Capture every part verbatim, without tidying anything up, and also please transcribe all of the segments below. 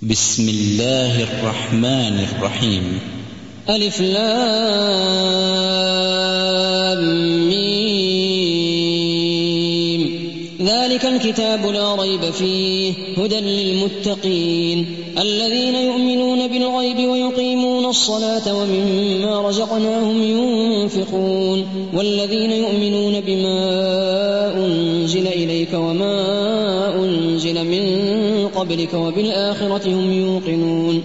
بسم الله الرحمن الرحيم. ألف لام ميم. ذلك الكتاب لا ريب فيه هدى للمتقين الذين يؤمنون بالغيب ويقيمون الصلاة ومما رزقناهم ينفقون والذين يؤمنون بما أنزل إليك وما أنزل من قبلك وبالآخرة هم يوقنون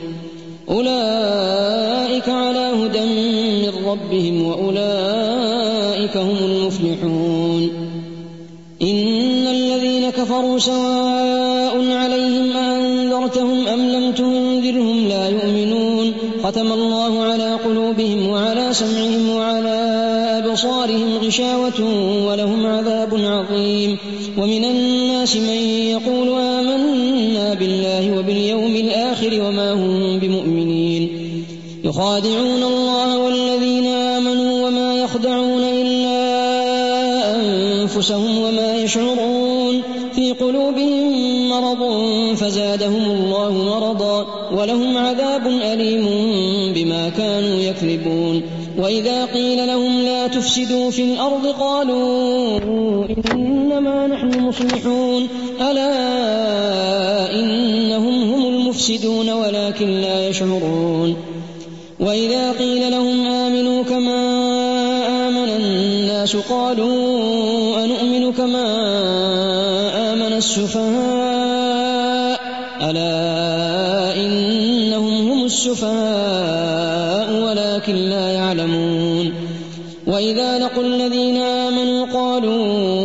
أولئك على هدى من ربهم وأولئك هم المفلحون. إن الذين كفروا سواء عليهم أنذرتهم أم لم تنذرهم لا يؤمنون ختم الله على قلوبهم وعلى سمعهم وعلى أبصارهم غشاوة ولهم عذاب عظيم. ومن الناس من يقول آمنا بالله وباليوم الآخر وما هم بمؤمنين يخادعون الله والذين آمنوا وما يخدعون إلا أنفسهم وما يشعرون في قلوبهم مرض فزادهم الله مرضا ولهم عذاب أليم بما كانوا يكذبون. وإذا قيل لهم لا تفسدوا في الأرض قالوا إنما نحن مصلحون ألا إنهم هم المفسدون ولكن لا يشعرون. وإذا قيل لهم آمنوا كما آمن الناس قالوا أنؤمن كما آمن السفهاء ألا إنهم هم السفهاء ولكن لا يعلمون. وإذا لقوا الذين آمنوا قالوا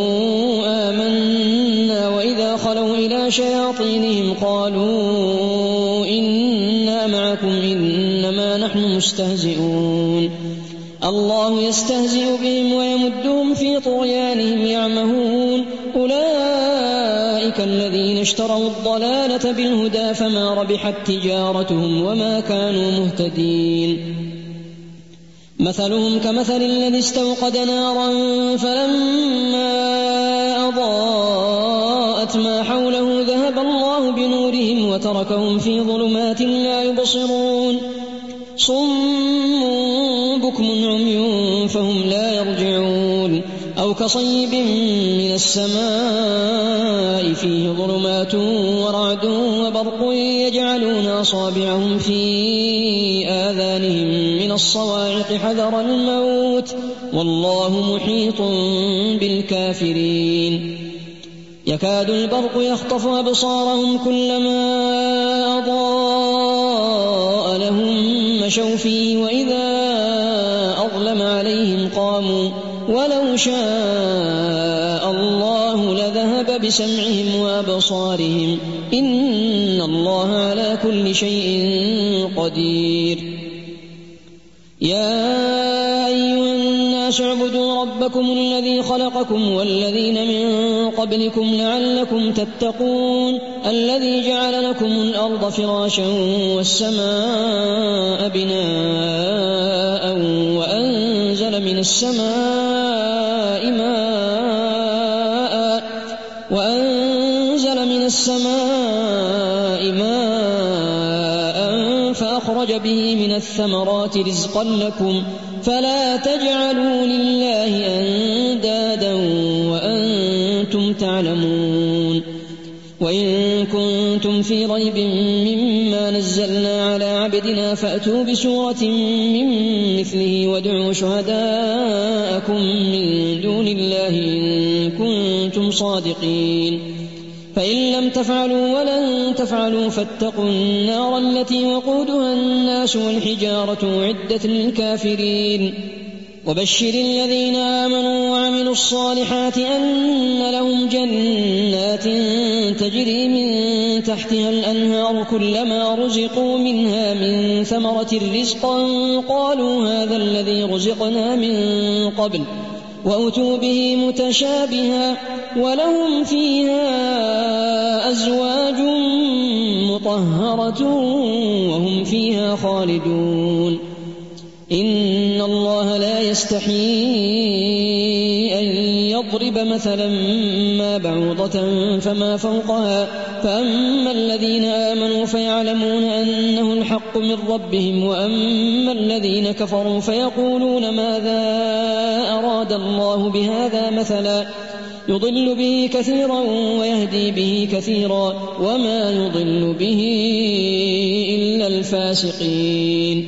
آمنا وإذا خلوا إلى شياطينهم قالوا إنا معكم إنما نحن مستهزئون الله يستهزئ بهم ويمدهم في طغيانهم يعمهون. أولئك الذين اشتروا الضلالة بالهدى فما ربحت تجارتهم وما كانوا مهتدين. مثلهم كمثل الذي استوقد نارا فلما أضاءت ما حوله ذهب الله بنورهم وتركهم في ظلمات لا يبصرون صم بكم عمي فهم لا يرجعون. أو كصيب من السماء فيه ظلمات ورعد وبرق يجعلون أصابعهم في آذانهم من الصواعق حذر الموت والله محيط بالكافرين. يكاد البرق يخطف أبصارهم كلما أضاء لهم مشوا فيه وإذا أظلم عليهم قاموا ولو شاء الله لذهب بسمعهم وأبصارهم إن الله على كل شيء قدير. يا أيها الناس اعبدوا ربكم الذي خلقكم والذين من قبلكم لعلكم تتقون الذي جعل لكم الأرض فراشا والسماء بناء وأنزل من السماء ماء وأنزل من السماء ماء فأخرج به من الثمرات رزقا لكم فلا تجعلوا لله أندادا وأنتم تعلمون. وإن كنتم في ريب مما نزلنا على عبدنا فأتوا بسورة من مثله وادعوا شهداءكم من دون الله إن كنتم صادقين فإن لم تفعلوا ولن تفعلوا فاتقوا النار التي وقودها الناس والحجارة أعدت للكافرين. وبشر الذين آمنوا وعملوا الصالحات أن لهم جنات تجري من تحتها الأنهار كلما رزقوا منها من ثمرة رزقا قالوا هذا الذي رزقنا من قبل وأتوا به متشابها ولهم فيها أزواج مطهرة وهم فيها خالدون. إن الله لا يستحيي أن لنضرب مثلا ما بعوضة فما فوقها فأما الذين آمنوا فيعلمون أنه الحق من ربهم وأما الذين كفروا فيقولون ماذا أراد الله بهذا مثلا يضل به كثيرا ويهدي به كثيرا وما يضل به إلا الفاسقين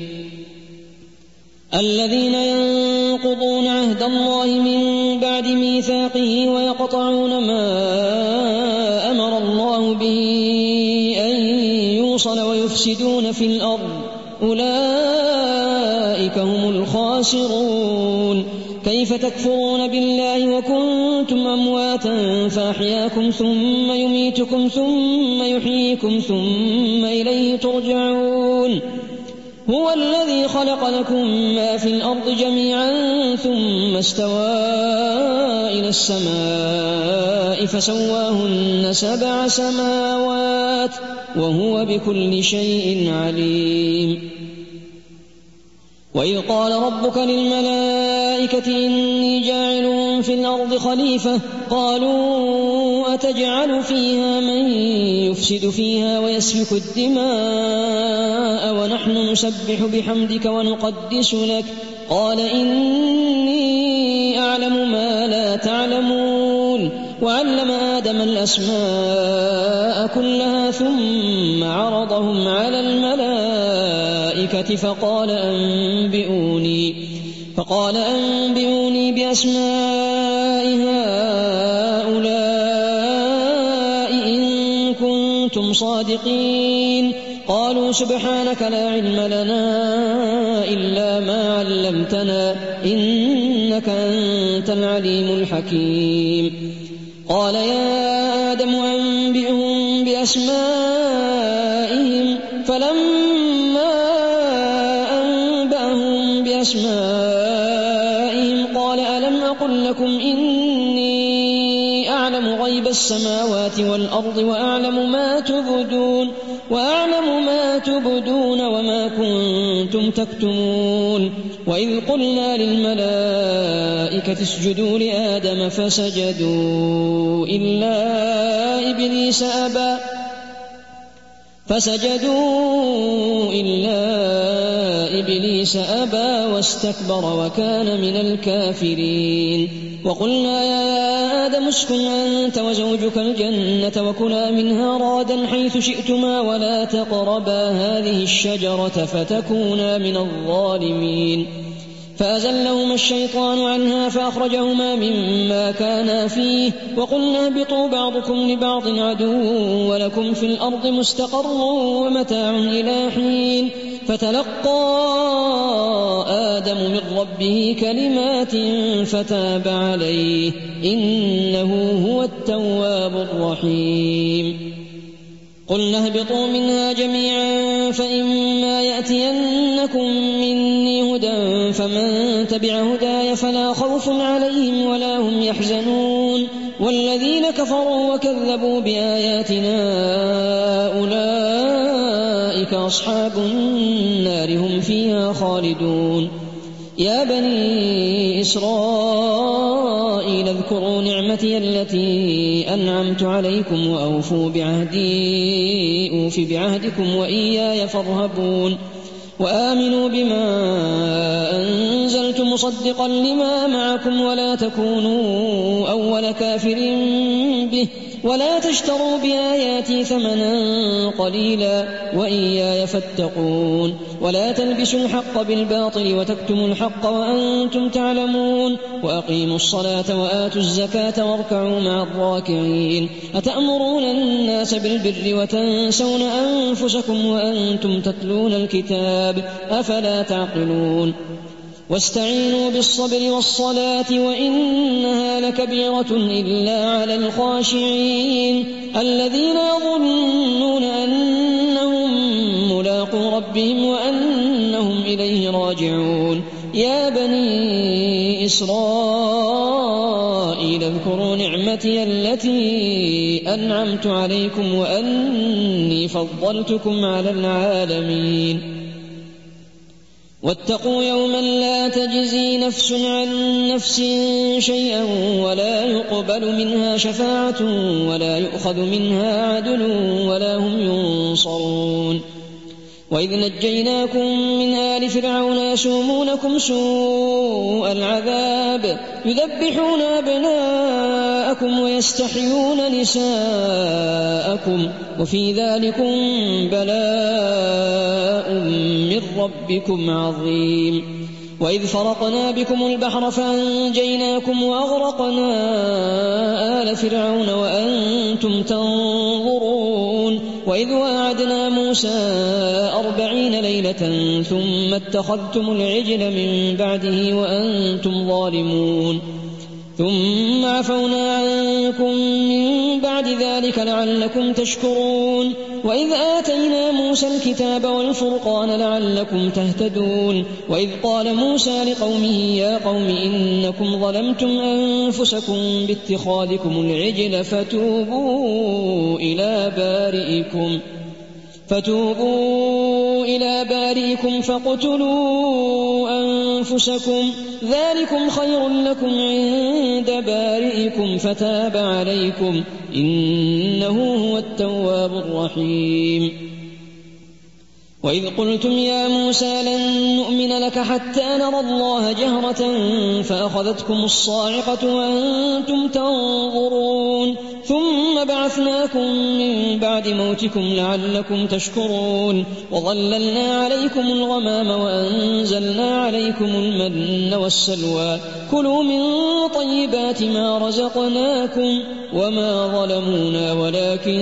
الذين ينقضون عهد الله من بعد ميثاقه ويقطعون ما أمر الله به أن يوصل ويفسدون في الأرض أولئك هم الخاسرون كيف تكفرون بالله وكنتم أمواتا فأحياكم ثم يميتكم ثم يحييكم ثم إليه ترجعون هو الذي خلق لكم ما في الأرض جميعا ثم استوى إلى السماء فسواهن سبع سماوات وهو بكل شيء عليم وإذ قال ربك للملائكة إني جاعل في الأرض خليفة قالوا أتجعل فيها من يفسد فيها ويسفك الدماء ونحن نسبح بحمدك ونقدس لك قال إني أعلم ما لا تعلمون وعلم آدم الأسماء كلها ثم عرضهم على الملائكة فقال أنبئوني فقال أنبئوني بأسماء هؤلاء إن كنتم صادقين قالوا سبحانك لا علم لنا إلا ما علمتنا إنك أنت العليم الحكيم قال يا آدم أنبئهم بأسمائهم فلما أنبأهم بأسمائهم قال ألم أقل لكم إني أعلم غيب السماوات والأرض وأعلم ما تبدون وأعلم ما تبدون وما كنتم تكتمون وإذ قلنا للملائكة اسجدوا لآدم فسجدوا إلا إبليس أبى فسجدوا إلا إبليس أبى واستكبر وكان من الكافرين وقلنا يا آدم اسكن أنت وزوجك الجنة وكلا منها رادا حيث شئتما ولا تقربا هذه الشجرة فتكونا من الظالمين فأزلهما الشيطان عنها فأخرجهما مما كانا فيه وقلنا اهبطوا بعضكم لبعض عدو ولكم في الأرض مستقر ومتاع إلى حين فتلقى آدم من ربه كلمات فتاب عليه إنه هو التواب الرحيم قلنا اهبطوا منها جميعا فإما يأتينكم مني هدى فمن تبع هداي فلا خوف عليهم ولا هم يحزنون والذين كفروا وكذبوا بآياتنا أولئك أصحاب النار هم فيها خالدون يا بني إسرائيل اذكروا نعمتي التي أنعمت عليكم وأوفوا بعهدي أوف بعهدكم وإياي فارهبون وآمنوا بما أنزلت مصدقا لما معكم ولا تكونوا أول كافر به ولا تشتروا بآياتي ثمنا قليلا وإياي فاتقون ولا تلبسوا الحق بالباطل وتكتموا الحق وأنتم تعلمون وأقيموا الصلاة وآتوا الزكاة واركعوا مع الراكعين أتأمرون الناس بالبر وتنسون أنفسكم وأنتم تتلون الكتاب أفلا تعقلون واستعينوا بالصبر والصلاة وإنها لكبيرة إلا على الخاشعين الذين يظنون أنهم ملاقو ربهم وأنهم إليه راجعون يا بني إسرائيل اذكروا نعمتي التي أنعمت عليكم وأني فضلتكم على العالمين واتقوا يوما لا تجزي نفس عن نفس شيئا ولا يقبل منها شفاعة ولا يؤخذ منها عدل ولا هم ينصرون. وإذ نجيناكم من آل فرعون يسومونكم سوء العذاب يذبحون أبناءكم ويستحيون نساءكم وفي ذلكم بلاء من ربكم عظيم. وإذ فرقنا بكم البحر فأنجيناكم وأغرقنا آل فرعون وأنتم تنظرون. وإذ واعدنا موسى أربعين ليلة ثم اتخذتم العجل من بعده وأنتم ظالمون ثم عفونا عنكم من بعد ذلك لعلكم تشكرون. وإذ آتينا موسى الكتاب والفرقان لعلكم تهتدون. وإذ قال موسى لقومه يا قوم إنكم ظلمتم أنفسكم باتخاذكم العجل فتوبوا إلى بارئكم فتوبوا إلى بارئكم فاقتلوا أنفسكم ذلكم خير لكم عند بارئكم فتاب عليكم إنه هو التواب الرحيم. وإذ قلتم يا موسى لن نؤمن لك حتى نرى الله جهرة فأخذتكم الصاعقة وأنتم تنظرون ثم بعثناكم من بعد موتكم لعلكم تشكرون. وظللنا عليكم الغمام وأنزلنا عليكم المن والسلوى كلوا من طيبات ما رزقناكم وما ظلمونا ولكن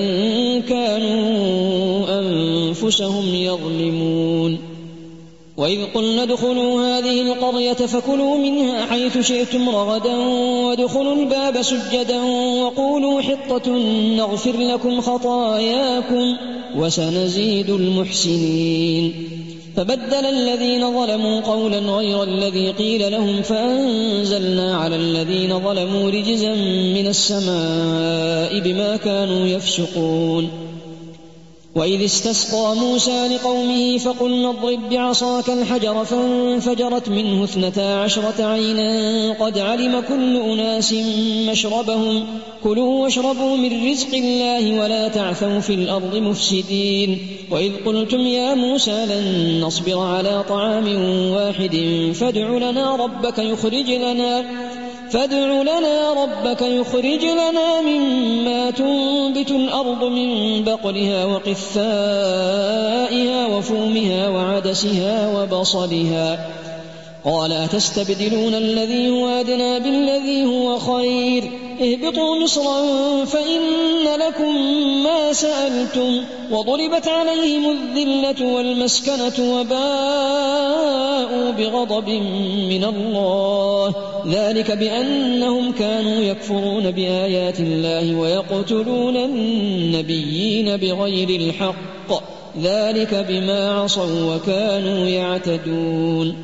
كانوا أنفسهم يظلمون. وإذ قلنا ادخلوا هذه القرية فكلوا منها حيث شئتم رغدا وادخلوا الباب سجدا وقولوا حطة نغفر لكم خطاياكم وسنزيد المحسنين. فبدل الذين ظلموا قولا غير الذي قيل لهم فأنزلنا على الذين ظلموا رجزا من السماء بما كانوا يفسقون. وإذ استسقى موسى لقومه فقلنا اضرب بعصاك الحجر فانفجرت منه اثنتا عشرة عينا قد علم كل أناس مشربهم كلوا واشربوا من رزق الله ولا تعثوا في الأرض مفسدين. وإذ قلتم يا موسى لن نصبر على طعام واحد فادع لنا ربك يخرج لنا فادع لنا ربك يخرج لنا مما تنبت الأرض من بقلها وقثائها وفومها وعدسها وبصلها قال أتستبدلون الذي هو أدنى بالذي هو خير اهبطوا مصرا فإن لكم ما سألتم وضربت عليهم الذلة والمسكنة وباءوا بغضب من الله ذلك بأنهم كانوا يكفرون بآيات الله ويقتلون النبيين بغير الحق ذلك بما عصوا وكانوا يعتدون.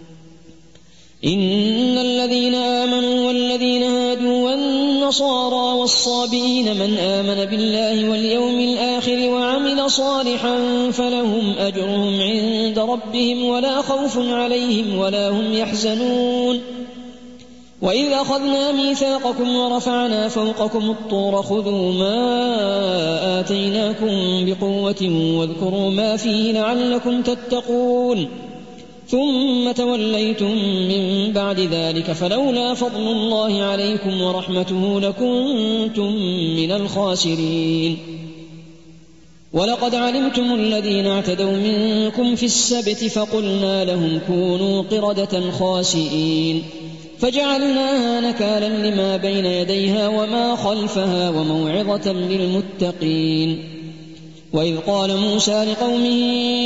إن الذين آمنوا والذين هادوا والنصارى والصابئين من آمن بالله واليوم الآخر وعمل صالحا فلهم أجرهم عند ربهم ولا خوف عليهم ولا هم يحزنون. وإذ أخذنا ميثاقكم ورفعنا فوقكم الطور خذوا ما آتيناكم بقوة واذكروا ما فيه لعلكم تتقون ثم توليتم من بعد ذلك فلولا فضل الله عليكم ورحمته لكنتم من الخاسرين. ولقد علمتم الذين اعتدوا منكم في السبت فقلنا لهم كونوا قردة خاسئين فجعلناها نكالا لما بين يديها وما خلفها وموعظة للمتقين. وإذ قال موسى لقومه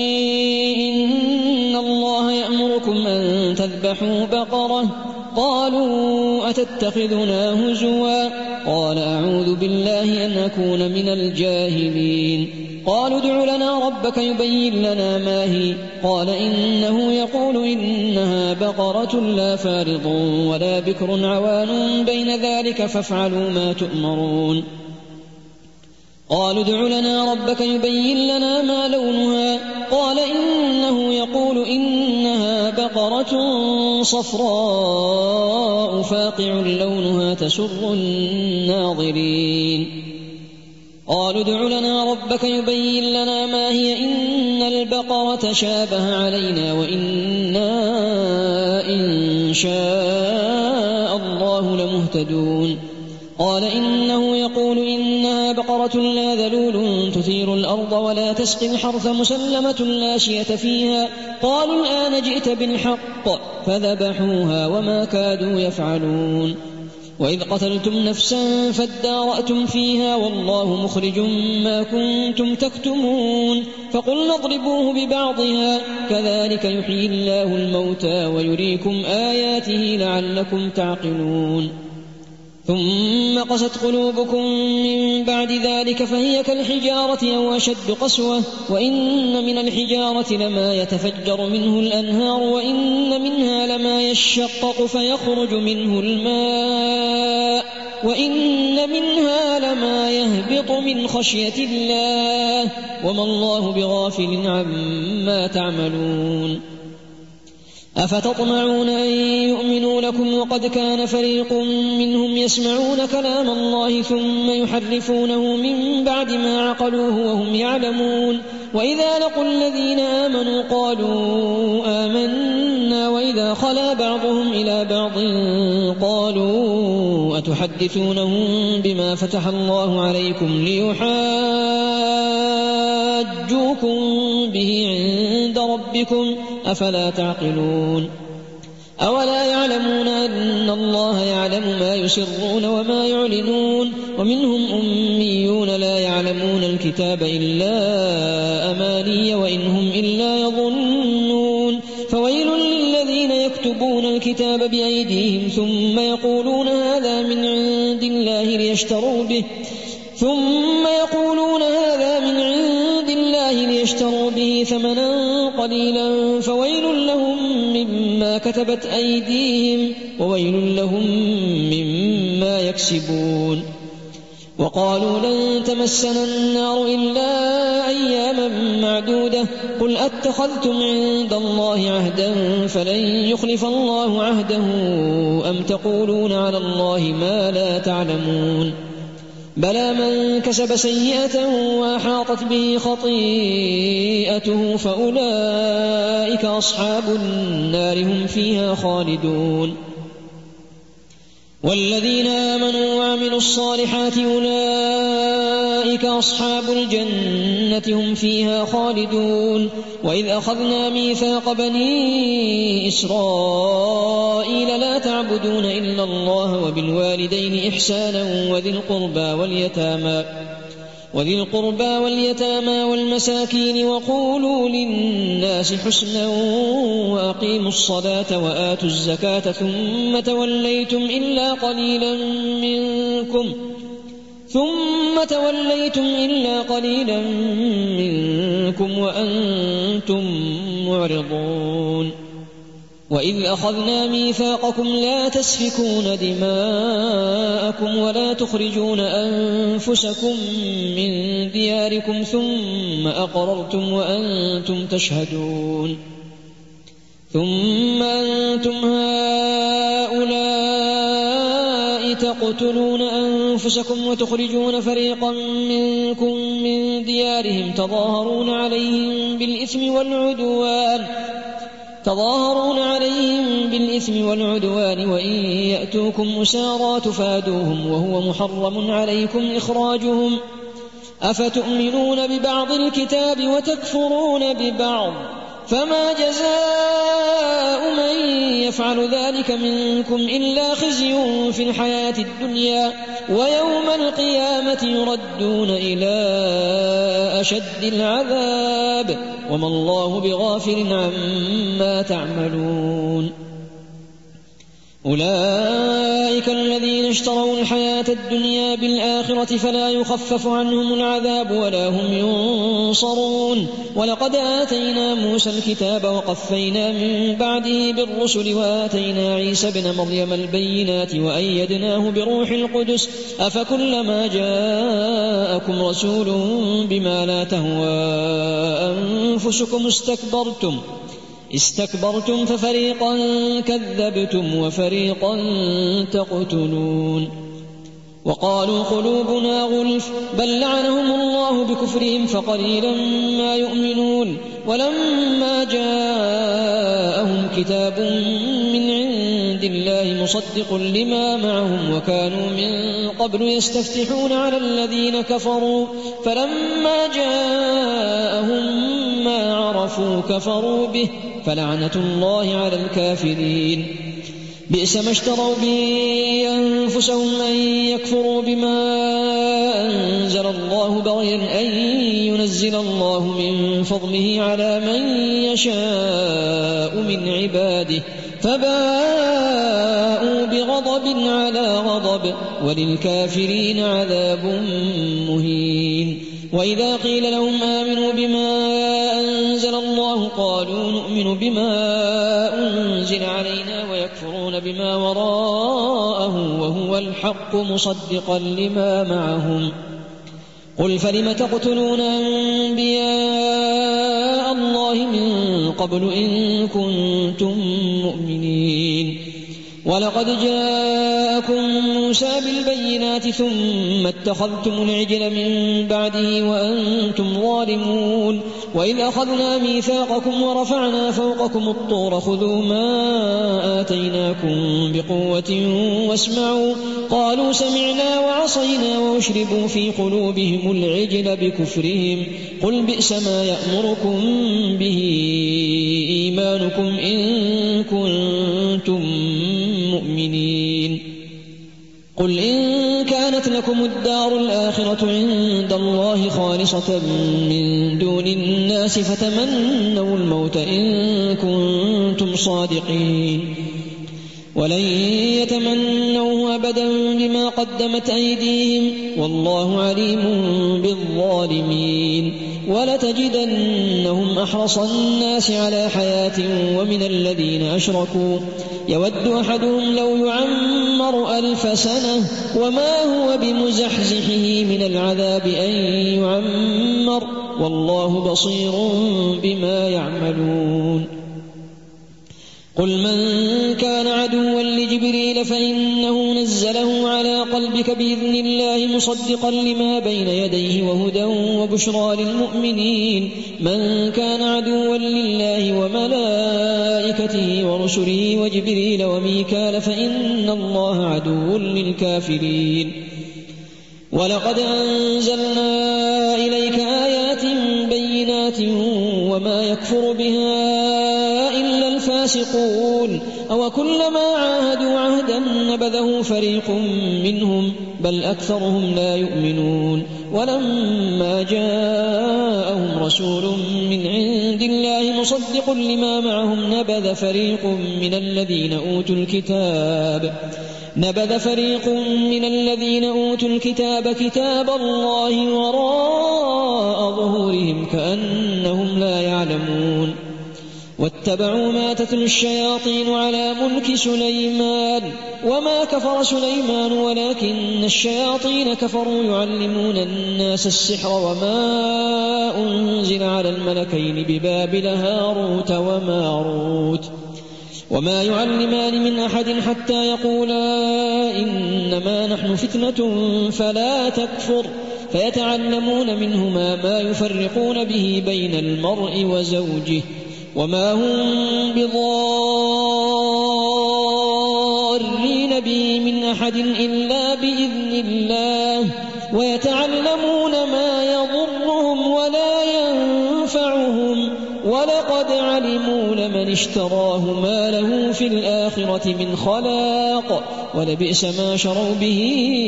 إن الله يأمركم أن تذبحوا بقرة قالوا أتتخذنا هزوا قال أعوذ بالله أن أكون من الجاهلين. قالوا ادع لنا ربك يبين لنا ما هي قال إنه يقول إنها بقرة لا فارض ولا بكر عوان بين ذلك فافعلوا ما تؤمرون. قالوا ادع لنا ربك يبين لنا ما لونها قال إنه يقول إنها صفراء فاقع لونها تسر الناظرين قالوا ادع لنا ربك يبين لنا ما هي إن البقرة شابه علينا وإنا إن شاء الله لمهتدون قال إنه يقول إنها بقرة لا ذلول تثير الأرض ولا تسقي الحرث مسلمة لا شية فيها قالوا الآن جئت بالحق فذبحوها وما كادوا يفعلون وإذ قتلتم نفسا فادارأتم فيها والله مخرج ما كنتم تكتمون فقلنا اضربوه ببعضها كذلك يحيي الله الموتى ويريكم آياته لعلكم تعقلون ثم قست قلوبكم من بعد ذلك فهي كالحجارة أو أشد قسوة وإن من الحجارة لما يتفجر منه الأنهار وإن منها لما يشقق فيخرج منه الماء وإن منها لما يهبط من خشية الله وما الله بغافل عما تعملون أفتطمعون أن يؤمنوا لكم وقد كان فريق منهم يسمعون كلام الله ثم يحرفونه من بعد ما عقلوه وهم يعلمون وإذا لقوا الذين آمنوا قالوا آمنا وإذا خلا بعضهم إلى بعض قالوا أتحدثونهم بما فتح الله عليكم ليحاجوكم به عند ربكم أفلا تعقلون أولا يعلمون أن الله يعلم ما يسرون وما يعلنون ومنهم أميون لا يعلمون الكتاب إلا أماني وإنهم إلا يظنون فويل للذين يكتبون الكتاب بأيديهم ثم يقولون هذا من عند الله ليشتروا به ثم يقولون هذا من عند الله ليشتروا به ثمنا قليلا فويل لهم مما كتبت أيديهم وويل لهم مما يكسبون وقالوا لن تمسنا النار إلا أياما معدودة قل أتخذتم عند الله عهدا فلن يخلف الله عهده أم تقولون على الله ما لا تعلمون بلى من كسب سيئة وأحاطت به خطيئته فأولئك أصحاب النار هم فيها خالدون والذين آمنوا وعملوا الصالحات أولئك أصحاب الجنة هم فيها خالدون وإذ أخذنا ميثاق بني إسرائيل لا تعبدون إلا الله وبالوالدين إحسانا وذي القربى واليتامى وذي القربى واليتامى والمساكين وقولوا للناس حسنا وأقيموا الصلاة وآتوا الزكاة ثم توليتم إلا قليلا منكم ثم توليتم إلا قليلا منكم وأنتم معرضون وإذ أخذنا ميثاقكم لا تسفكون دماءكم ولا تخرجون أنفسكم من دياركم ثم أقررتم وأنتم تشهدون ثم أنتم هؤلاء تقتلون أنفسكم وتخرجون فريقا منكم من ديارهم تظاهرون عليهم بالإثم والعدوان تظاهرون عليهم بالإثم والعدوان وإن يأتوكم أسارى تفادوهم وهو محرم عليكم إخراجهم أفتؤمنون ببعض الكتاب وتكفرون ببعض فما جزاء من يفعل ذلك منكم إلا خزي في الحياة الدنيا ويوم القيامة يردون إلى أشد العذاب وما الله بغافل عما تعملون أولئك الذين اشتروا الحياة الدنيا بالآخرة فلا يخفف عنهم العذاب ولا هم ينصرون ولقد آتينا موسى الكتاب وقفينا من بعده بالرسل وآتينا عيسى ابن مريم البينات وأيدناه بروح القدس أفكلما جاءكم رسول بما لا تهوى أنفسكم استكبرتم استكبرتم ففريقا كذبتم وفريقا تقتلون وقالوا قلوبنا غلف بل لعنهم الله بكفرهم فقليلا ما يؤمنون ولما جاءهم كتاب من عند الله مصدق لما معهم وكانوا من قبل يستفتحون على الذين كفروا فلما جاءهم ما عرفوا كفروا به فلعنة الله على الكافرين بئس ما اشتروا به أنفسهم أن يكفروا بما أنزل الله بغيا أن ينزل الله من فضله على من يشاء من عباده فباءوا بغضب على غضب وللكافرين عذاب مهين وإذا قيل لهم آمنوا بما أنزل الله قالوا نؤمن بما أنزل علينا ويكفرون بما وراءه وهو الحق مصدقا لما معهم قل فلم تقتلون أنبياء الله من قبل إن كنتم مؤمنين ولقد جاءكم موسى بالبينات ثم اتخذتم العجل من بعده وأنتم ظالمون وإذ أخذنا ميثاقكم ورفعنا فوقكم الطور خذوا ما آتيناكم بقوة واسمعوا قالوا سمعنا وعصينا واشربوا في قلوبهم العجل بكفرهم قل بئس ما يأمركم به إيمانكم إن كنتم مؤمنين قل إن كانت لكم الدار الآخرة عند الله خالصة من دون الناس فتمنوا الموت إن كنتم صادقين ولن يتمنوا أبدا بما قدمت أيديهم والله عليم بالظالمين ولتجدنهم أحرص الناس على حياة ومن الذين أشركوا يود أحدهم لو يعمر ألف سنة وما هو بمزحزحه من العذاب أن يعمر والله بصير بما يعملون قل من كان عدوا لجبريل فإنه نزله على قلبك بإذن الله مصدقا لما بين يديه وهدى وبشرى للمؤمنين من كان عدوا لله وملائكته ورسله وجبريل وميكال فإن الله عدو للكافرين ولقد أنزلنا إليك آيات بينات وما يكفر بها إلا الفاسقون أو كلما عاهدوا عهدا نبذه فريق منهم بل أكثرهم لا يؤمنون ولما جاءهم رسول من عند الله مصدق لما معهم نبذ فريق من الذين أوتوا الكتاب نبذ فريق من الذين أوتوا الكتاب كتاب الله وراء ظهورهم كأنهم لا يعلمون واتبعوا ما تتلو الشياطين على ملك سليمان وما كفر سليمان ولكن الشياطين كفروا يعلمون الناس السحر وما أنزل على الملكين ببابل هاروت وماروت وما يعلمان من أحد حتى يقولا إنما نحن فتنة فلا تكفر فيتعلمون منهما ما يفرقون به بين المرء وزوجه وما هم بضارين به من أحد إلا بإذن الله ويتعلمون ما يضرهم ولا ينفعهم ولقد علموا لمن اشتراه ما له في الآخرة من خلاق ولبئس ما شروا به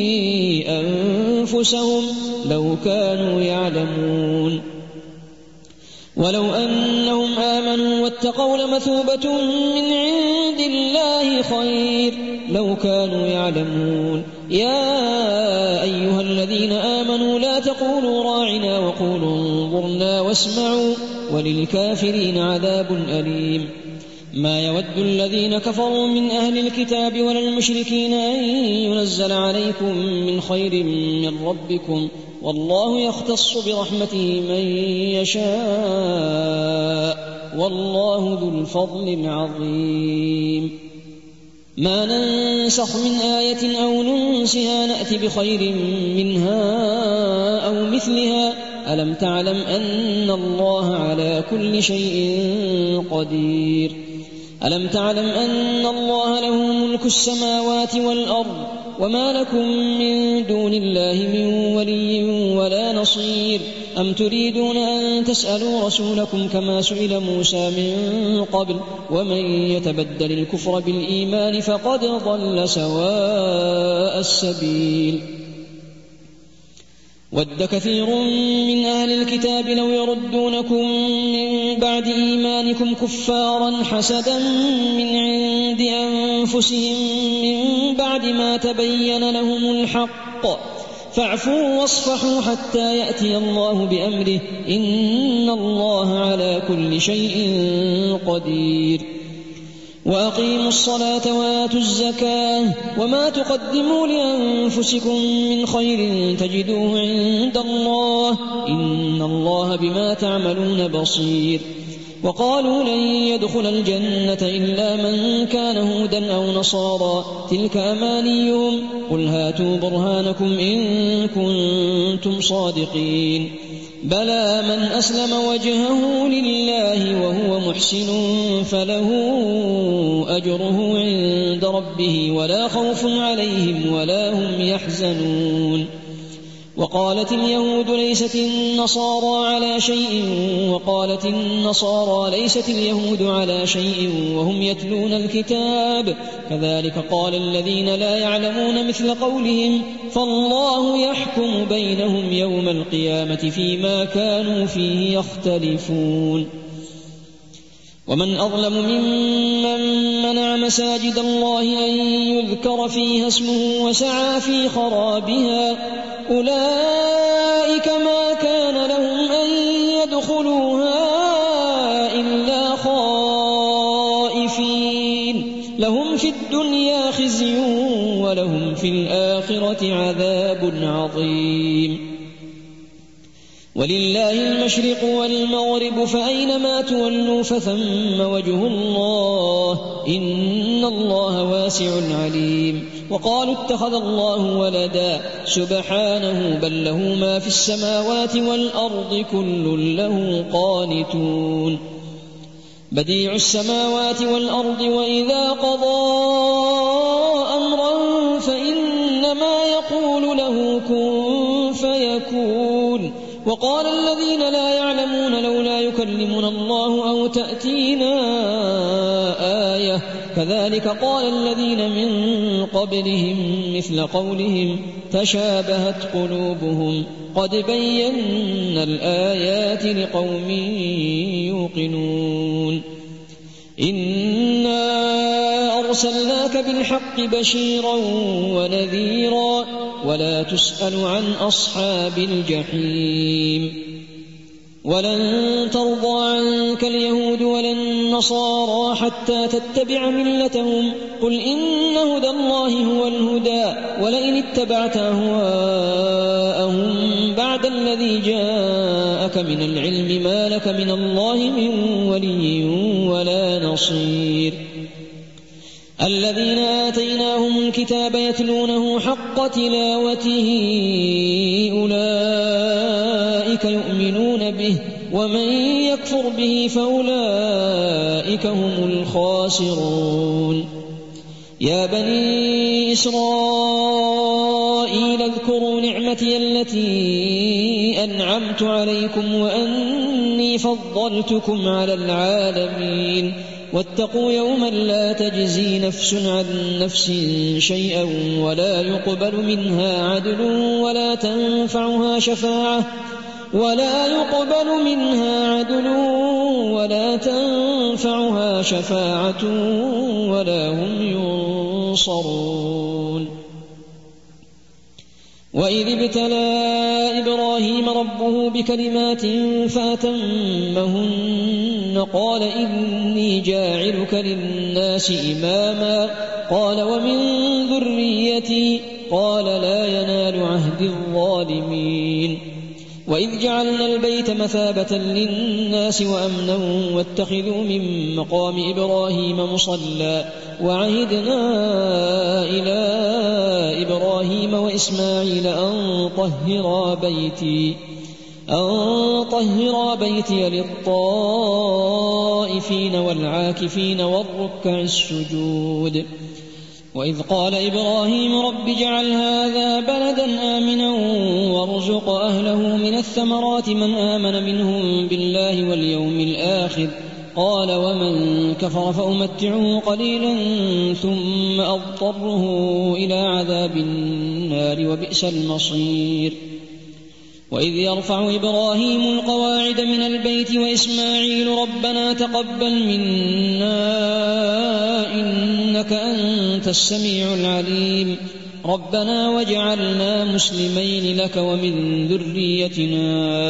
أنفسهم لو كانوا يعلمون ولو أنهم آمنوا واتقوا لمثوبة من عند الله خير لو كانوا يعلمون يا أيها الذين آمنوا لا تقولوا راعنا وقولوا انظرنا واسمعوا وللكافرين عذاب أليم ما يود الذين كفروا من أهل الكتاب ولا المشركين أن ينزل عليكم من خير من ربكم والله يختص برحمته من يشاء والله ذو الفضل العظيم. ما ننسخ من آية أو ننسها نأت بخير منها أو مثلها ألم تعلم أن الله على كل شيء قدير. ألم تعلم أن الله له ملك السماوات والأرض وما لكم من دون الله من ولي ولا نصير. أم تريدون أن تسألوا رسولكم كما سئل موسى من قبل ومن يتبدل الكفر بالإيمان فقد ضل سواء السبيل. ود كثير من أهل الكتاب لو يردونكم من بعد إيمانكم كفارا حسدا من عند أنفسهم من بعد ما تبين لهم الحق فاعفوا واصفحوا حتى يأتي الله بأمره إن الله على كل شيء قدير. وأقيموا الصلاة وآتوا الزكاة وما تقدموا لأنفسكم من خير تجدوه عند الله إن الله بما تعملون بصير. وقالوا لن يدخل الجنة إلا من كان هودا أو نصارى تلك أمانيهم قل هاتوا برهانكم إن كنتم صادقين. بلى من أسلم وجهه لله وهو محسن فله أجره عند ربه ولا خوف عليهم ولا هم يحزنون. وقالت اليهود ليست النصارى على شيء وقالت النصارى ليست اليهود على شيء وهم يتلون الكتاب كذلك قال الذين لا يعلمون مثل قولهم فالله يحكم بينهم يوم القيامة فيما كانوا فيه يختلفون. ومن أظلم ممن منع مساجد الله أن يذكر فيها اسمه وسعى في خرابها أولئك ما كان لهم أن يدخلوها إلا خائفين لهم في الدنيا خزي ولهم في الآخرة عذاب عظيم. ولله المشرق والمغرب فأينما تولوا فثم وجه الله إن الله واسع عليم. وقالوا اتخذ الله ولدا سبحانه بل له ما في السماوات والأرض كل له قانتون. بديع السماوات والأرض وإذا قضى أمرا فإنما يقول له كن فيكون. وقال الذين لا يعلمون لولا يكلمنا الله أو تأتينا آية كذلك قال الذين من قبلهم مثل قولهم تشابهت قلوبهم قد بينا الآيات لقوم يوقنون. إنا أرسلناك بالحق بشيرا ونذيرا ولا تسأل عن أصحاب الجحيم. ولن ترضى عنك اليهود ولا النصارى حتى تتبع ملتهم قل إن هدى الله هو الهدى ولئن اتبعت أهواءهم بعد الذي جاءك من العلم ما لك من الله من ولي ولا نصير. الذين آتيناهم الكتاب يتلونه حق تلاوته أولئك يؤمنون به ومن يكفر به فأولئك هم الخاسرون. يا بني إسرائيل اذكروا نعمتي التي أنعمت عليكم وأني فضلتكم على العالمين واتقوا يوما لا تجزي نفس عن نفس شيئا ولا يقبل منها عدل ولا تنفعها شفاعة ولا يقبل منها عدل ولا تنفعها شفاعة ولا هم ينصرون. وإذ ابتلى إبراهيم ربه بكلمات فأتمهن قال إني جاعلك للناس إماما قال ومن ذريتي قال لا ينال عهد الظالمين. وإذ جعلنا البيت مثابة للناس وأمنا واتخذوا من مقام إبراهيم مصلى وعهدنا إلى إبراهيم وإسماعيل أن طهرا بيتي أن طهرا بيتي للطائفين والعاكفين والركع السجود. وإذ قال إبراهيم رب اجعل هذا بلدا آمنا وارزق أهله من الثمرات من آمن منهم بالله واليوم الآخر قال ومن كفر فأمتعه قليلا ثم أضطره إلى عذاب النار وبئس المصير. وإذ يرفع إبراهيم القواعد من البيت وإسماعيل ربنا تقبل منا إنك أنت السميع العليم ربنا واجعلنا مسلمين لك ومن ذريتنا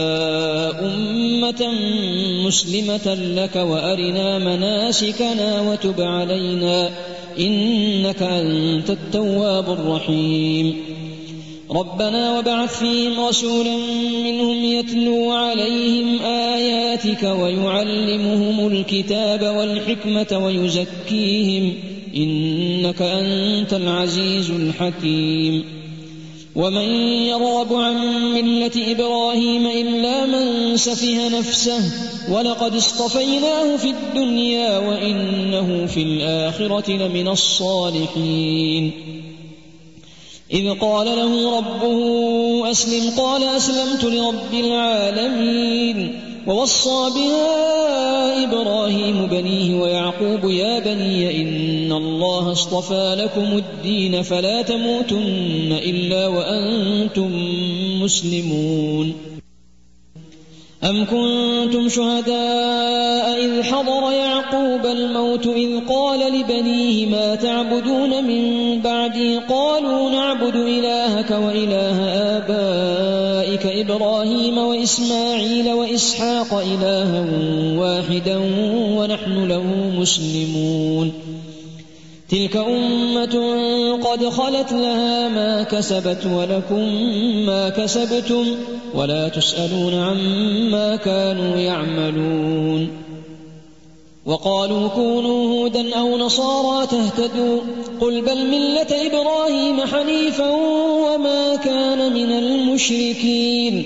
أمة مسلمة لك وأرنا مناسكنا وتب علينا إنك أنت التواب الرحيم. ربنا وابعث فيهم رسولا منهم يتلو عليهم آياتك ويعلمهم الكتاب والحكمة ويزكيهم إنك أنت العزيز الحكيم. ومن يرغب عن ملة إبراهيم إلا من سفه نفسه ولقد اصطفيناه في الدنيا وإنه في الآخرة لمن الصالحين. إذ قال له ربه أسلم قال أسلمت لرب العالمين. ووصى بها إبراهيم بنيه ويعقوب يا بني إن الله اصطفى لكم الدين فلا تموتن إلا وأنتم مسلمون. أم كنتم شهداء إذ حضر يعقوب الموت إذ قال لبنيه ما تعبدون من بعدي قالوا نعبد إلهك وإله آبائك إبراهيم وإسماعيل وإسحاق إلها واحدا ونحن له مسلمون. تلك أمة قد خلت لها ما كسبت ولكم ما كسبتم ولا تسألون عما كانوا يعملون. وقالوا كونوا هودا أو نصارى تهتدوا قل بل ملة إبراهيم حنيفا وما كان من المشركين.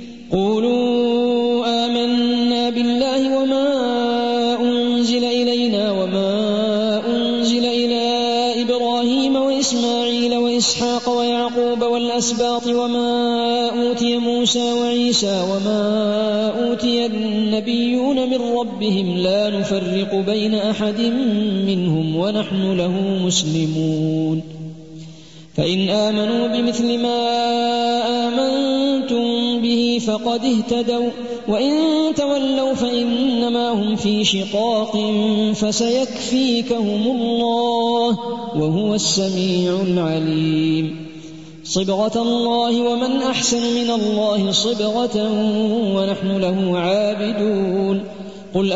قولوا آمنا بالله وما أنزل إلينا وما أنزل إلى إبراهيم وإسماعيل وإسحاق ويعقوب والأسباط وما أوتي موسى وعيسى وما أوتي النبيون من ربهم لا نفرق بين أحد منهم ونحن له مسلمون. فإن آمنوا بمثل ما آمنتم به فقد اهتدوا وإن تولوا فإنما هم في شقاق فسيكفيكهم الله وهو السميع العليم. صبغة الله ومن أحسن من الله صبغة ونحن له عابدون. قل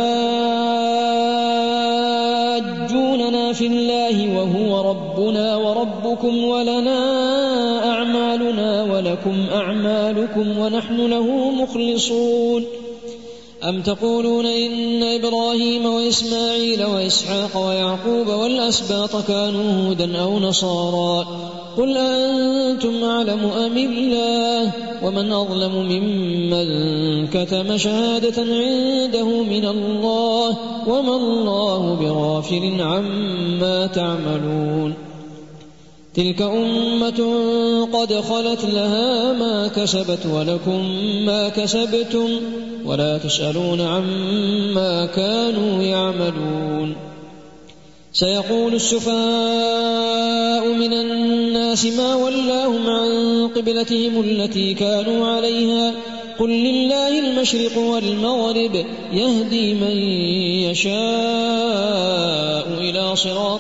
أتحاجوننا في الله وهو ربنا وربكم ولنا أعمالنا ولكم أعمالكم ونحن له مخلصون. أم تقولون إن إبراهيم وإسماعيل وإسحاق ويعقوب والأسباط كانوا هودا أو نصارى قل أنتم أعلم أم الله ومن أظلم ممن كتم شهادة عنده من الله وما الله بغافل عما تعملون. تلك أمة قد خلت لها ما كسبت ولكم ما كسبتم ولا تسألون عما كانوا يعملون. سيقول السفهاء من الناس ما ولاهم عن قبلتهم التي كانوا عليها قل لله المشرق والمغرب يهدي من يشاء إلى صراط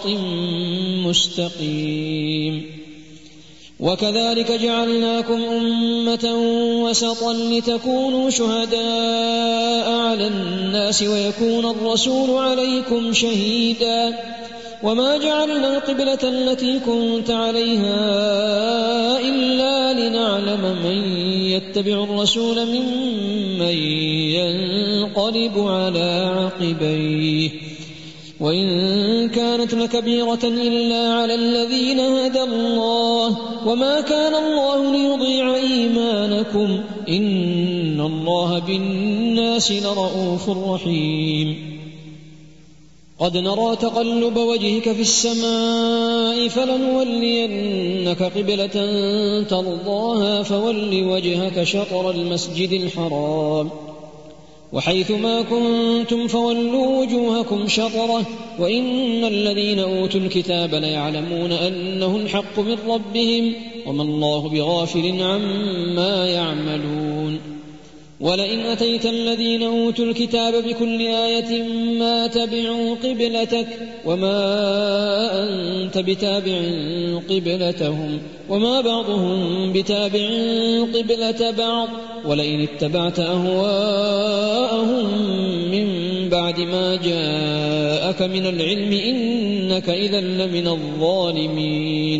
مستقيم. وكذلك جعلناكم أمة وسطا لتكونوا شهداء على الناس ويكون الرسول عليكم شهيدا وما جعلنا القبلة التي كنت عليها إلا لنعلم من يتبع الرسول ممن ينقلب على عقبيه وإن كانت لكبيرة إلا على الذين هدى الله وما كان الله ليضيع إيمانكم إن الله بالناس لرؤوف رحيم قد نرى تقلب وجهك في السماء فلنولينك قبلة ترضاها فول وجهك شطر المسجد الحرام وحيث ما كنتم فولوا وجوهكم شطره وإن الذين أوتوا الكتاب ليعلمون أنه الحق من ربهم وما الله بغافل عما يعملون ولئن أتيت الذين أوتوا الكتاب بكل آية ما تبعوا قبلتك وما أنت بتابع قبلتهم وما بعضهم بتابع قبلة بعض ولئن اتبعت أهواءهم من بعد ما جاءك من العلم إنك إذا لمن الظالمين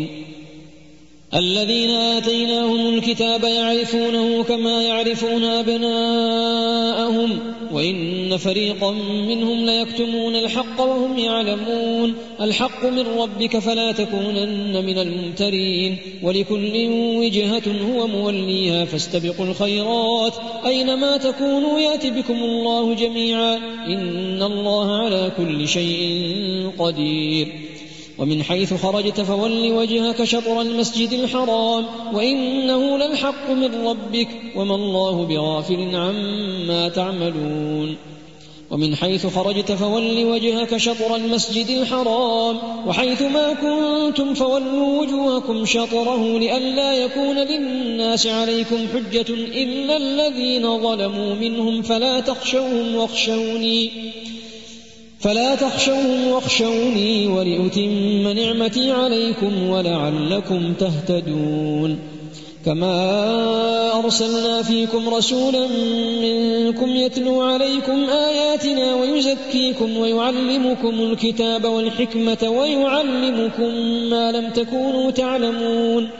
الذين آتيناهم الكتاب يعرفونه كما يعرفون أبناءهم وإن فريقا منهم ليكتمون الحق وهم يعلمون الحق من ربك فلا تكونن من الممترين ولكل وجهة هو موليها فاستبقوا الخيرات أينما تكونوا يأت بكم الله جميعا إن الله على كل شيء قدير ومن حيث خرجت فول وجهك شطر المسجد الحرام وإنه للحق من ربك وما الله بغافل عما تعملون ومن حيث خرجت فول وجهك شطر المسجد الحرام وحيث ما كنتم فولوا وجوهكم شطره لئلا يكون للناس عليكم حجة إلا الذين ظلموا منهم فلا تخشوهم واخشوني فلا تخشوهم واخشوني ولأتم نعمتي عليكم ولعلكم تهتدون كما أرسلنا فيكم رسولا منكم يتلو عليكم آياتنا ويزكيكم ويعلمكم الكتاب والحكمة ويعلمكم ما لم تكونوا تعلمون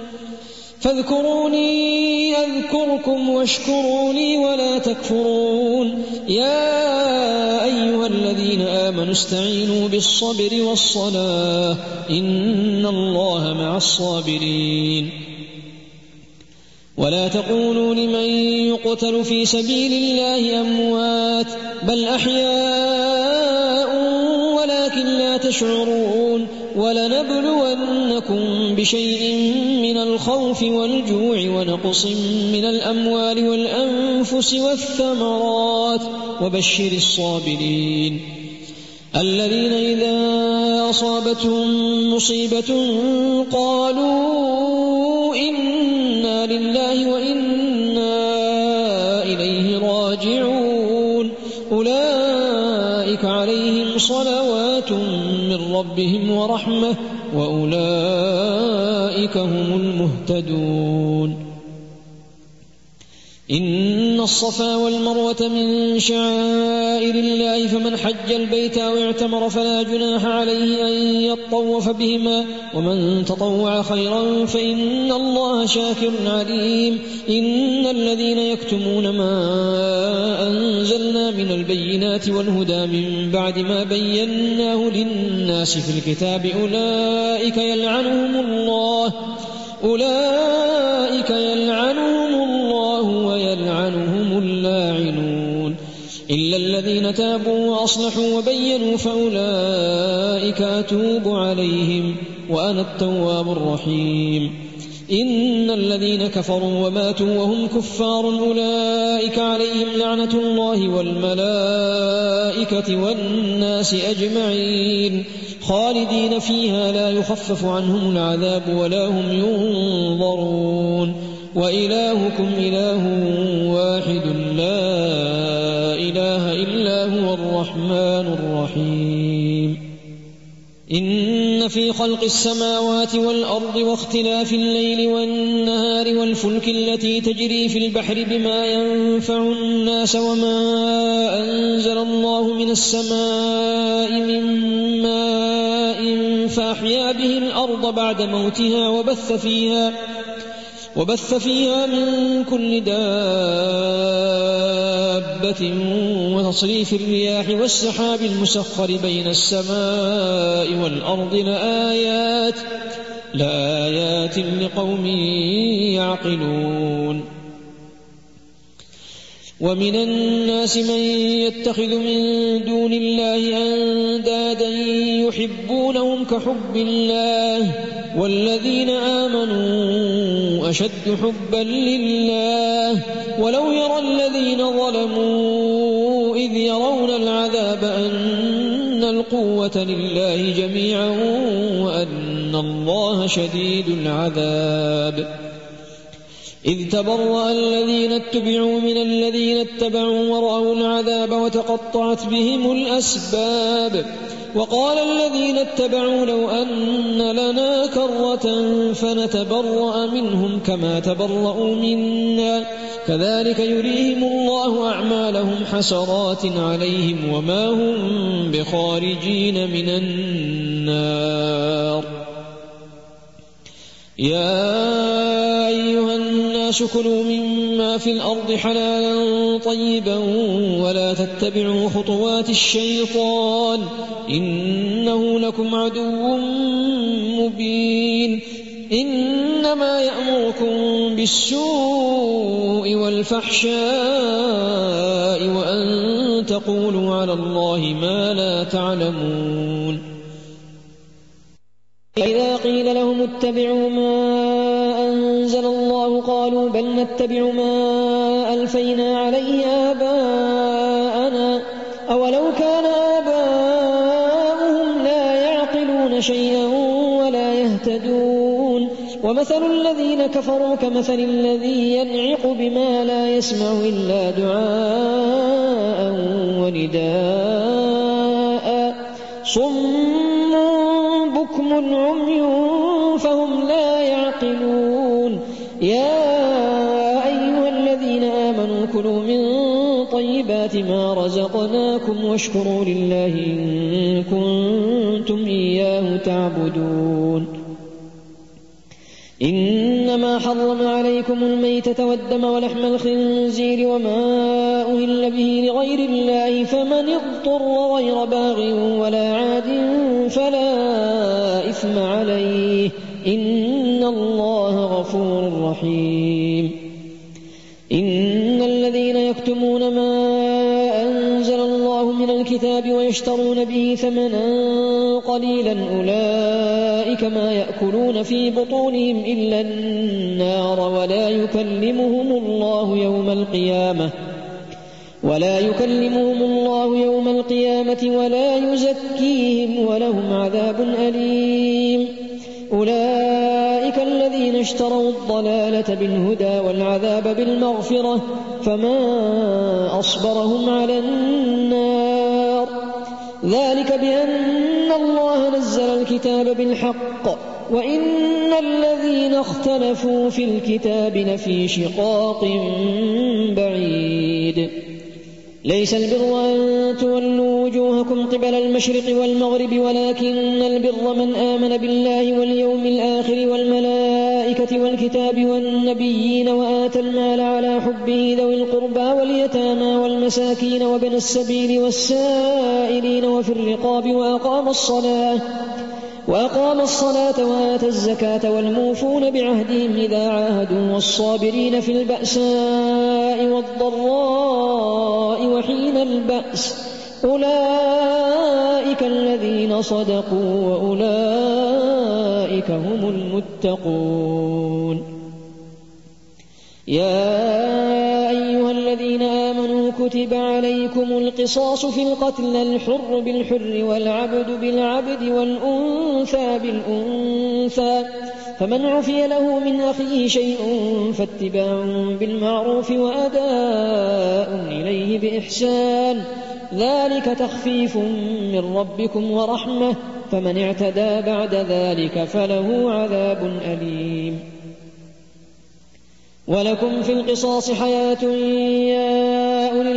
فاذكروني أذكركم واشكروا لي ولا تكفرون يا أيها الذين آمنوا استعينوا بالصبر والصلاة إن الله مع الصابرين ولا تقولوا لمن يقتل في سبيل الله أموات بل أحياء ولكن لا تشعرون ولنبلونكم بشيء من الخوف والجوع ونقص من الأموال والأنفس والثمرات وبشر الصابرين الذين إذا أصابتهم مصيبة قالوا إنا لله وإنا إليه راجعون أولئك عليهم صلوات من ربهم ورحمة وأولئك هم المهتدون إن الصفا والمروة من شعائر الله فمن حج البيت أو اعتمر فلا جناح عليه أن يطوف بهما ومن تطوع خيرا فإن الله شاكر عليم إن الذين يكتمون ما أنزلنا من البينات والهدى من بعد ما بيناه للناس في الكتاب أولئك يلعنهم الله أولئك يلعنهم الله ويلعنهم اللاعنون إلا الذين تابوا وأصلحوا وبينوا فأولئك أتوب عليهم وأنا التواب الرحيم إن الذين كفروا وماتوا وهم كفار أولئك عليهم لعنة الله والملائكة والناس أجمعين خالدين فيها لا يخفف عنهم العذاب ولا هم ينظرون وإلهكم إله واحد لا إله إلا هو الرحمن الرحيم إن في خلق السماوات والأرض واختلاف الليل والنهار والفلك التي تجري في البحر بما ينفع الناس وما أنزل الله من السماء من ماء فأحيا به الأرض بعد موتها وبث فيها وبث فيها من كل دابة وتصريف الرياح والسحاب المسخر بين السماء والأرض لآيات لآيات لقوم يعقلون ومن الناس من يتخذ من دون الله أندادا يحبونهم كحب الله والذين آمنوا أشد حبا لله ولو يرى الذين ظلموا إذ يرون العذاب أن القوة لله جميعا وأن الله شديد العذاب إذ تبرأ الذين اتبعوا من الذين اتبعوا ورأوا العذاب وتقطعت بهم الأسباب وقال الذين اتبعوا لو أن لنا كرة فنتبرأ منهم كما تبرأوا منا كذلك يريهم الله أعمالهم حسرات عليهم وما هم بخارجين من النار يا أيها الناس كلوا مما في الأرض حلالا طيبا ولا تتبعوا خطوات الشيطان إنه لكم عدو مبين إنما يأمركم بالسوء والفحشاء وأن تقولوا على الله ما لا تعلمون إذا قيل لهم اتبعوا ما أنزل الله قالوا بل نتبع ما ألفينا عليه آباءنا أولو كان آباؤهم لا يعقلون شيئا ولا يهتدون ومثل الذين كفروا كمثل الذي ينعق بما لا يسمع إلا دعاء ونداء صم بكم عمي فهم لا يعقلون يا أيها الذين آمنوا كلوا من طيبات ما رزقناكم واشكروا لله إن كنتم إياه تعبدون إنما حرم عليكم الميتة والدم ولحم الخنزير وما أهل به لغير الله فمن اضطر غير باغ ولا عاد فلا إثم عليه إن الله غفور رحيم إن الذين يكتمون ما أنزل الله من الكتاب ويشترون به ثمنا قليلا أولئك ما يأكلون في بطونهم إلا النار ولا يكلمهم الله يوم القيامة ولا يكلمهم الله يوم القيامة ولا يزكيهم ولهم عذاب أليم أولئك الذين اشتروا الضلالة بالهدى والعذاب بالمغفرة فما أصبرهم على النار ذلك بأن الله نزل الكتاب بالحق وإن الذين اختلفوا في الكتاب لفي شقاق بعيد ليس البر أن تولوا وجوهكم قبل المشرق والمغرب ولكن البر من آمن بالله واليوم الآخر والملائكة والكتاب والنبيين وآتى المال على حبه ذوي القربى واليتامى والمساكين وابن السبيل والسائلين وفي الرقاب وأقام الصلاة وأقام الصلاة وآتى الزكاة والموفون بعهدهم إذا عاهدوا والصابرين في البأساء والضراء وحين البأس أولئك الذين صدقوا وأولئك هم المتقون يا أيها الذين آمنوا كتب عليكم القصاص في القتل الحر بالحر والعبد بالعبد والأنثى بالأنثى فمن عفي له من أخيه شيء فاتباع بالمعروف وأداء إليه بإحسان ذلك تخفيف من ربكم ورحمة فمن اعتدى بعد ذلك فله عذاب أليم ولكم في القصاص حياة يا أولي الألباب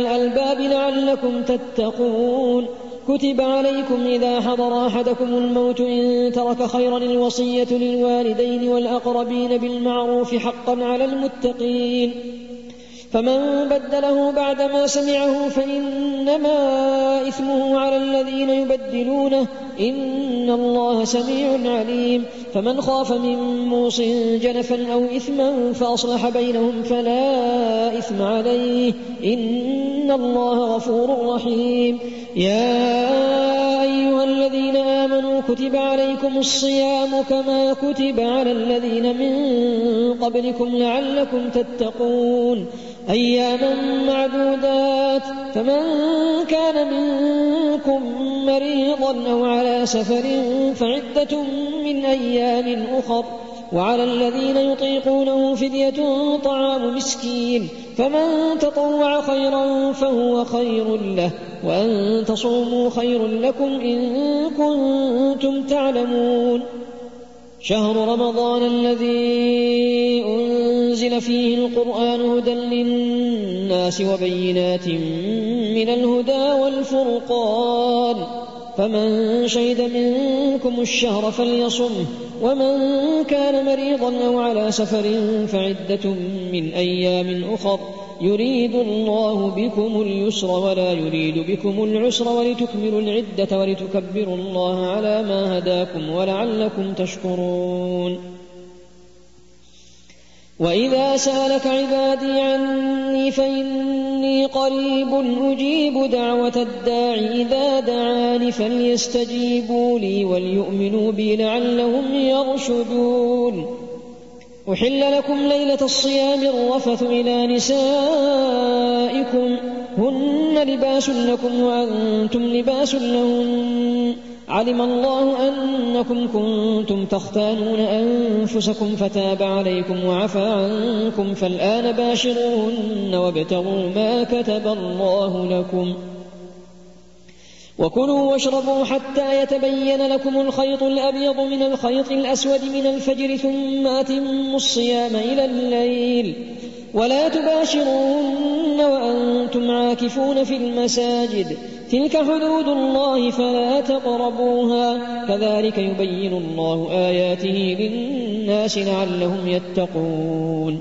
العذاب لعلكم تتقون. كتب عليكم إذا حضر أحدكم الموت إن ترك خيرا الوصية للوالدين والأقربين بالمعروف حقا على المتقين، فمن بدله بعدما سمعه فإنما إثمه على الذين يبدلونه، إن الله سميع عليم. فمن خاف من موص جنفا أو إثما فأصلح بينهم فلا إثم عليه، إن الله غفور رحيم. يا أيها الذين آمنوا كتب عليكم الصيام كما كتب على الذين من قبلكم لعلكم تتقون، أياما معدودات، فمن كان منكم مريضا أو على سفر فعدة من أيام أخر، وعلى الذين يطيقونه فدية طعام مسكين، فمن تطوع خيرا فهو خير له، وأن تصوموا خير لكم إن كنتم تعلمون. شهر رمضان الذي أنزل فيه القرآن هدى للناس وبينات من الهدى والفرقان، فمن شهد منكم الشهر فليصمه، ومن كان مريضا أو على سفر فعدة من أيام أخر، يريد الله بكم اليسر ولا يريد بكم العسر ولتكملوا العدة ولتكبروا الله على ما هداكم ولعلكم تشكرون. وإذا سألك عبادي عني فإني قريب أجيب دعوة الداع إذا دعان فليستجيبوا لي وليؤمنوا بي لعلهم يرشدون. أحل لكم ليلة الصيام الرفث إلى نسائكم هن لباس لكم وأنتم لباس لهن، علم الله أنكم كنتم تختانون أنفسكم فتاب عليكم وعفى عنكم، فالآن باشروهن وابتغوا ما كتب الله لكم، وكلوا واشربوا حتى يتبين لكم الخيط الأبيض من الخيط الأسود من الفجر، ثم أتموا الصيام إلى الليل، ولا تباشروهن وأنتم عاكفون في المساجد، تلك حدود الله فلا تقربوها، كذلك يبين الله آياته للناس لعلهم يتقون.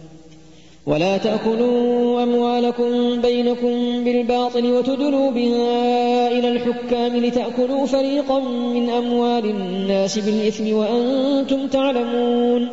ولا تأكلوا أموالكم بينكم بالباطل وتدلوا بها إلى الحكام لتأكلوا فريقا من أموال الناس بالإثم وأنتم تعلمون.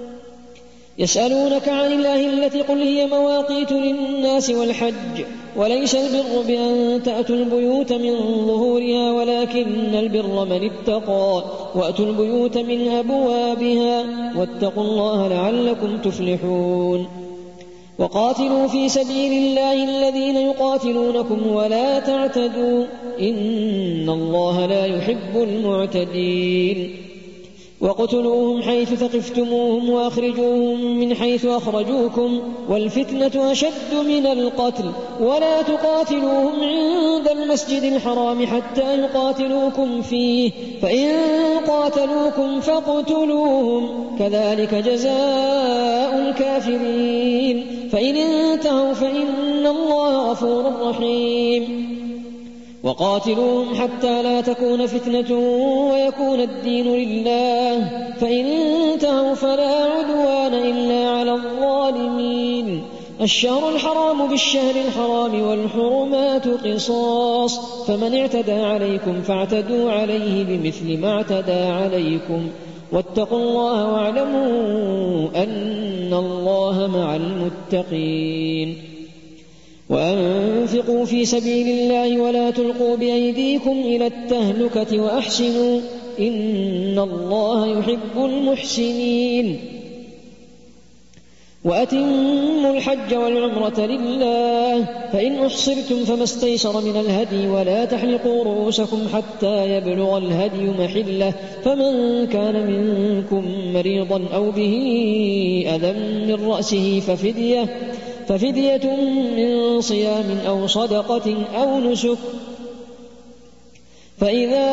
يسألونك عن الله التي قل هي مواقيت للناس والحج، وليس البر بأن تأتوا البيوت من ظهورها ولكن البر من اتقى، وأتوا البيوت من أبوابها، واتقوا الله لعلكم تفلحون. وقاتلوا في سبيل الله الذين يقاتلونكم ولا تعتدوا، إن الله لا يحب المعتدين. واقتلوهم حيث ثقفتموهم وأخرجوهم من حيث أخرجوكم، والفتنة أشد من القتل، ولا تقاتلوهم عند المسجد الحرام حتى يقاتلوكم فيه، فإن قاتلوكم فاقتلوهم، كذلك جزاء الكافرين، فإن انتهوا فإن الله غفور رحيم. وقاتلوهم حتى لا تكون فتنة ويكون الدين لله، فإن انتهوا فلا عدوان إلا على الظالمين. الشهر الحرام بالشهر الحرام والحرمات قصاص، فمن اعتدى عليكم فاعتدوا عليه بمثل ما اعتدى عليكم، واتقوا الله واعلموا أن الله مع المتقين. وأنفقوا في سبيل الله ولا تلقوا بأيديكم إلى التهلكة وأحسنوا إن الله يحب المحسنين. وأتموا الحج والعمرة لله، فإن أحصرتم فما استيسر من الهدي، ولا تحلقوا رؤوسكم حتى يبلغ الهدي محله، فمن كان منكم مريضا أو به أذى من رأسه ففدية ففدية من صيام أو صدقة أو نسك، فإذا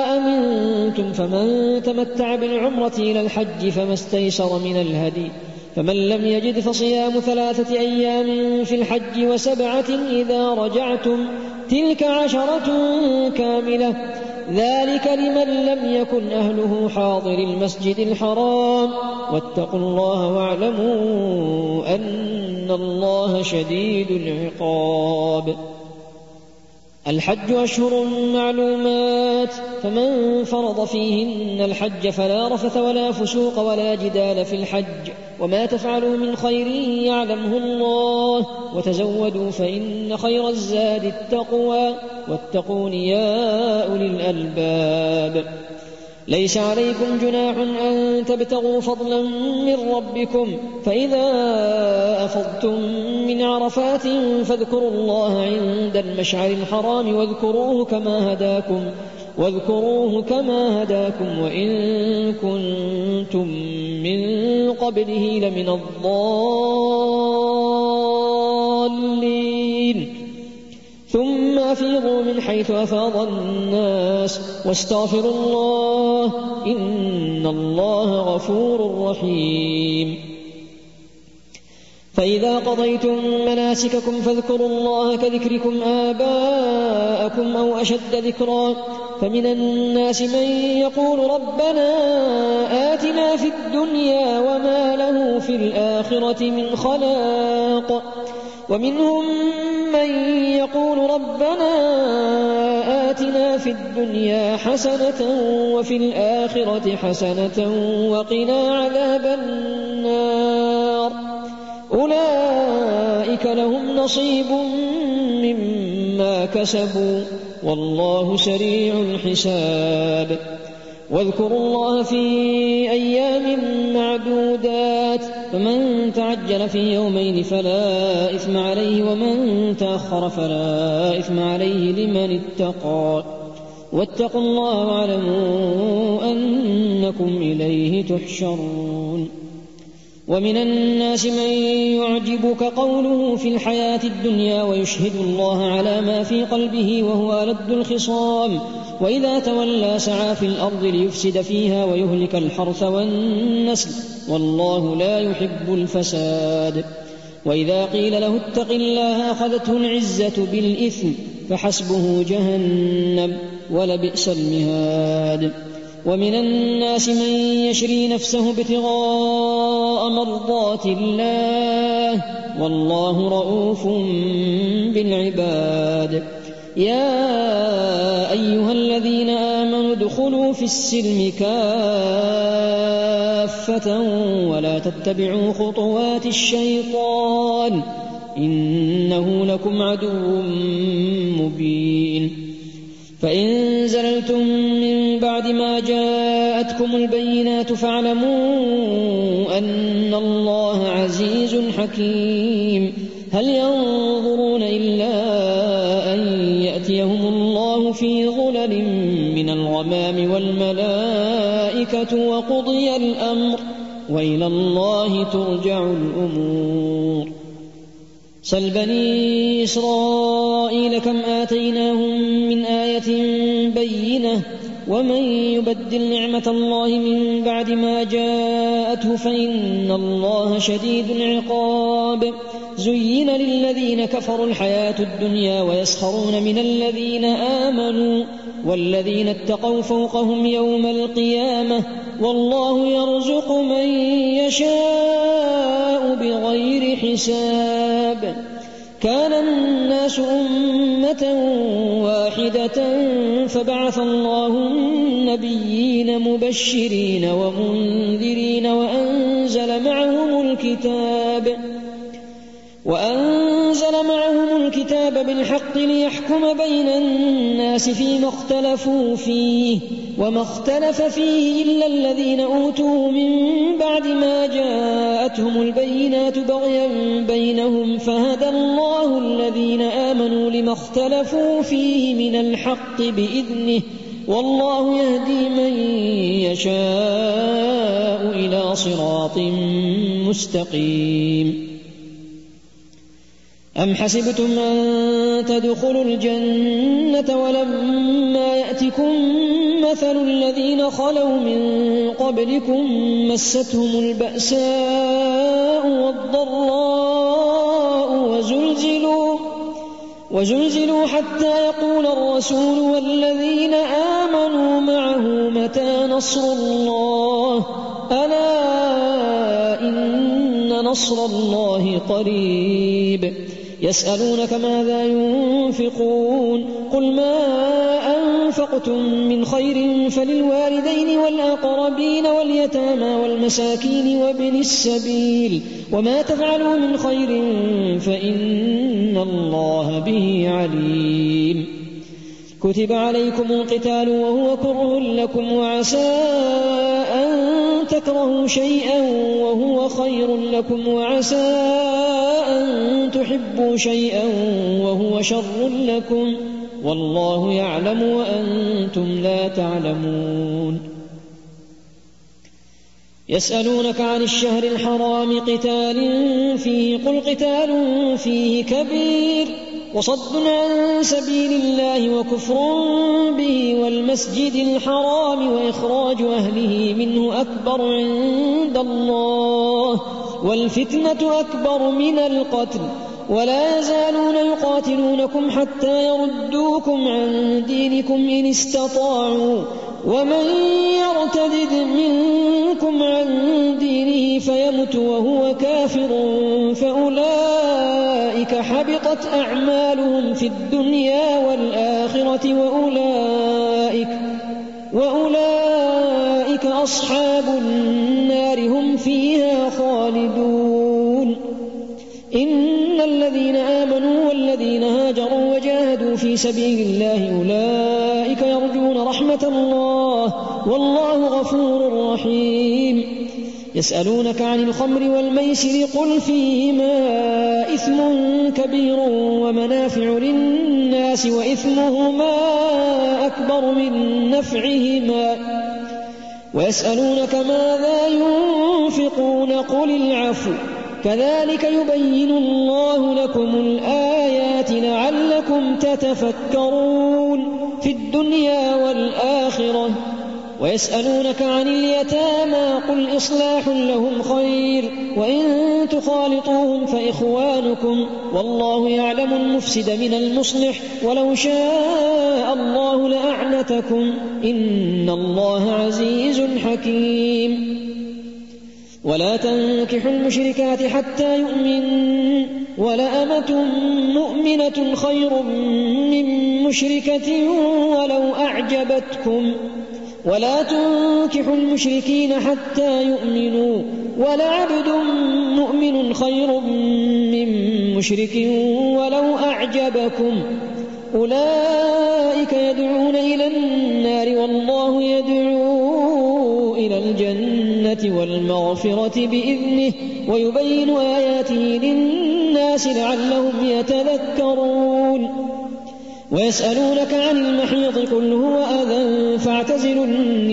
أمنتم فمن تمتع بالعمرة إلى الحج فما استيسر من الهدي، فمن لم يجد فصيام ثلاثة أيام في الحج وسبعة إذا رجعتم تلك عشرة كاملة ذلك لمن لم يكن أهله حاضر المسجد الحرام واتقوا الله واعلموا أن الله شديد العقاب. الحج أشهر معلومات فمن فرض فيهن الحج فلا رفث ولا فسوق ولا جدال في الحج وما تفعلوا من خير يعلمه الله وتزودوا فإن خير الزاد التقوى واتقون يا أولي الألباب. ليس عليكم جناح أن تبتغوا فضلا من ربكم فإذا أفضتم من عرفات فاذكروا الله عند المشعر الحرام واذكروه كما هداكم واذكروه كما هداكم وإن كنتم من قبله لمن الضالين. ثم أفيضوا من حيث أفاض الناس واستغفروا الله إن الله غفور رحيم. فإذا قضيتم مناسككم فاذكروا الله كذكركم آباءكم أو أشد ذكرا فمن الناس من يقول ربنا آتنا في الدنيا وما له في الآخرة من خلاق ومنهم من يقول ربنا آتنا في الدنيا حسنة وفي الآخرة حسنة وقنا عذاب النار أولئك لهم نصيب مما كسبوا والله سريع الحساب. واذكروا الله في أيام معدودات فمن تعجل في يومين فلا إثم عليه ومن تأخر فلا إثم عليه لمن اتقى واتقوا الله واعلموا أنكم إليه تحشرون. ومن الناس من يعجبك قوله في الحياة الدنيا ويشهد الله على ما في قلبه وهو ألد الخصام وإذا تولى سعى في الأرض ليفسد فيها ويهلك الحرث والنسل والله لا يحب الفساد. وإذا قيل له اتق الله أخذته العزة بالإثم فحسبه جهنم ولبئس المهاد. ومن الناس من يشري نفسه ابتغاء مرضات الله والله رؤوف بالعباد. يا أيها الذين آمنوا ادخلوا في السلم كافة ولا تتبعوا خطوات الشيطان إنه لكم عدو مبين. فإن زللتم من بعد ما جاءتكم البينات فاعلموا أن الله عزيز حكيم. هل ينظرون إلا أن يأتيهم الله في ظلل من الغمام والملائكة وقضي الأمر وإلى الله ترجع الأمور. سل بني إسرائيل كم آتيناهم من آية بينة ومن يبدل نعمة الله من بعد ما جاءته فإن الله شديد العقاب. زين للذين كفروا الحياة الدنيا ويسخرون من الذين آمنوا والذين اتقوا فوقهم يوم القيامة والله يرزق من يشاء بغير حساب. كان الناس أمة واحدة فبعث الله النبيين مبشرين ومنذرين وأنزل معهم الكتاب وأنزل معهم الكتاب بالحق ليحكم بين الناس فيما اختلفوا فيه وما اختلف فيه إلا الذين أوتوا من بعد ما جاءتهم البينات بغيا بينهم فهدى الله الذين آمنوا لما اختلفوا فيه من الحق بإذنه والله يهدي من يشاء إلى صراط مستقيم. أم حسبتم أن تدخلوا الجنة ولما يأتكم مثل الذين خلوا من قبلكم مستهم البأساء والضراء وزلزلوا, وزلزلوا حتى يقول الرسول والذين آمنوا معه متى نصر الله ألا إن نصر الله قريب يسألونك ماذا ينفقون قل ما أنفقتم من خير فللوالدين والأقربين واليتامى والمساكين وابن السبيل وما تفعلوا من خير فإن الله به عليم كتب عليكم القتال وهو كره لكم وعسى أن تكرهوا شيئا وهو خير لكم وعسى أن تحبوا شيئا وهو شر لكم والله يعلم وأنتم لا تعلمون يسألونك عن الشهر الحرام قتال فيه قل قتال فيه كبير وصد عن سبيل الله وكفر به والمسجد الحرام وإخراج أهله منه أكبر عند الله والفتنة أكبر من القتل ولا يزالون يقاتلونكم حتى يردوكم عن دينكم إن استطاعوا ومن يرتد منكم عن دينه فيمت وهو كافر فأولئك حبطت أعمالهم في الدنيا والآخرة وأولئك, وأولئك أصحاب النار هم فيها خالدون إن الذين آمنوا والذين هاجروا وجاهدوا في سبيل الله أولئك يرجون رحمة الله والله غفور رحيم يسألونك عن الخمر والميسر قل فيهما إثم كبير ومنافع للناس وإثمهما أكبر من نفعهما ويسألونك ماذا ينفقون قل العفو كذلك يبين الله لكم الآيات لعلكم تتفكرون في الدنيا والآخرة ويسألونك عن اليتامى قل إصلاح لهم خير وإن تخالطوهم فإخوانكم والله يعلم المفسد من المصلح ولو شاء الله لأعنتكم إن الله عزيز حكيم ولا تنكحوا المشركات حتى يؤمنوا ولأمة مؤمنة خير من مشركة ولو أعجبتكم ولا تنكحوا المشركين حتى يؤمنوا ولعبد مؤمن خير من مشرك ولو أعجبكم أولئك يدعون إلى النار والله يدعو إلى الجنة والمغفرة بإذنه ويبين آياته للناس لعلهم يتذكرون ويسألونك عن المحيض قل هو أذى فاعتزلوا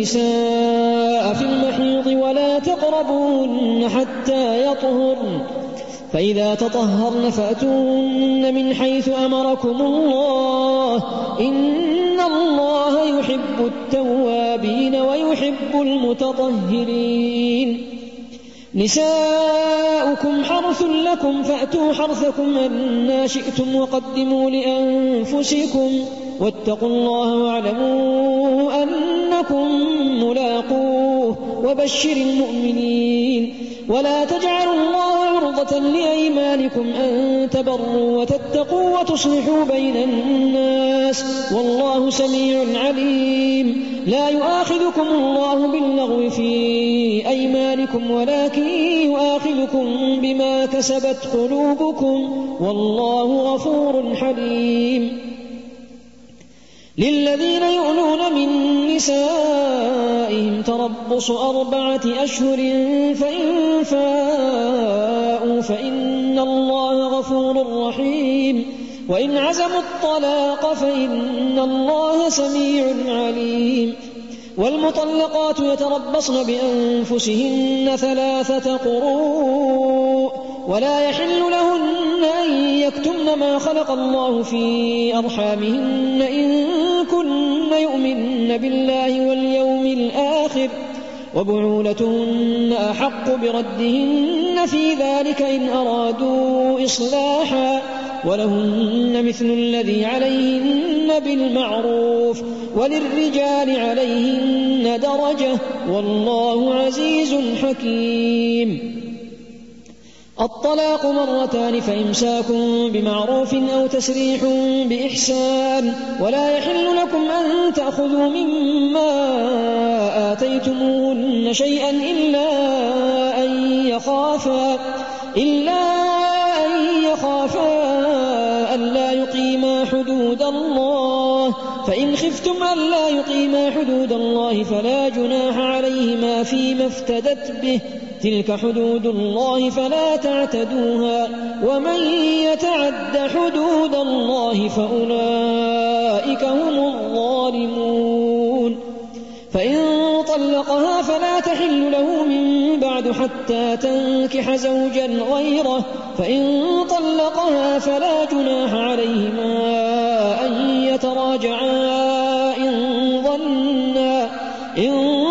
النساء في المحيض ولا تقربوهن حتى يطهرن فإذا تطهرن فأتوهن من حيث أمركم الله إن الله يحب التوابين ويحب المتطهرين نساؤكم حرث لكم فأتوا حرثكم أنى شئتم وقدموا لأنفسكم واتقوا الله واعلموا أنكم ملاقوه وبشر المؤمنين ولا تجعلوا الله عرضة لأيمانكم أن تبروا وتتقوا وتصلحوا بين الناس والله سميع عليم لا يؤاخذكم الله باللغو في أيمانكم ولكن يؤاخذكم بما كسبت قلوبكم والله غفور حليم للذين يؤلون من نسائهم تربص أربعة أشهر فإن فاءوا فإن الله غفور رحيم وإن عزموا الطلاق فإن الله سميع عليم والمطلقات يتربصن بأنفسهن ثلاثة قروء ولا يحل لهن أن يكتمن ما خلق الله في أرحامهن إن كن يؤمن بالله واليوم الآخر وبعولتهن أحق بردهن في ذلك إن أرادوا إصلاحا ولهن مثل الذي عليهن بالمعروف وللرجال عليهن درجة والله عزيز حكيم. الطلاق مرتان فإمساك بمعروف أو تسريح بإحسان ولا يحل لكم أن تأخذوا مما آتيتموهن شيئا إلا أن يخافا إلا أن يخافا ألا يقيما حدود الله فإن خفتم ألا يقيما حدود الله فلا جناح عليهما فيما افتدت به تلك حدود الله فلا تعتدوها ومن يتعد حدود الله فأولئك هم الظالمون. فإن طلقها فلا تحل له من بعد حتى تنكح زوجا غيره فإن طلقها فلا جناح عليهما أن يتراجعا إن ظنا إن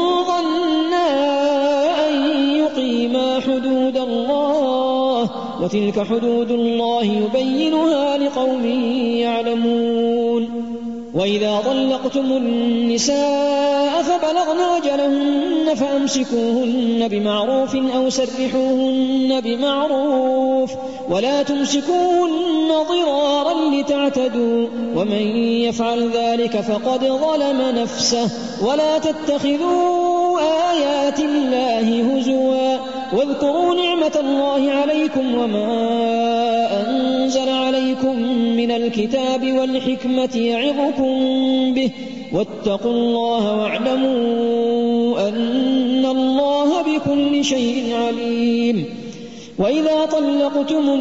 حدود الله وتلك حدود الله يبينها لقوم يعلمون. وإذا طلقتم النساء فبلغن أجلهن فأمسكوهن بمعروف أو سرحوهن بمعروف ولا تمسكوهن ضرارا لتعتدوا ومن يفعل ذلك فقد ظلم نفسه ولا تتخذوا آيات الله هزوا واذكروا نعمة الله عليكم وما أنزل عليكم من الكتاب والحكمة يعظكم به واتقوا الله واعلموا أن الله بكل شيء عليم. وإذا طلقتم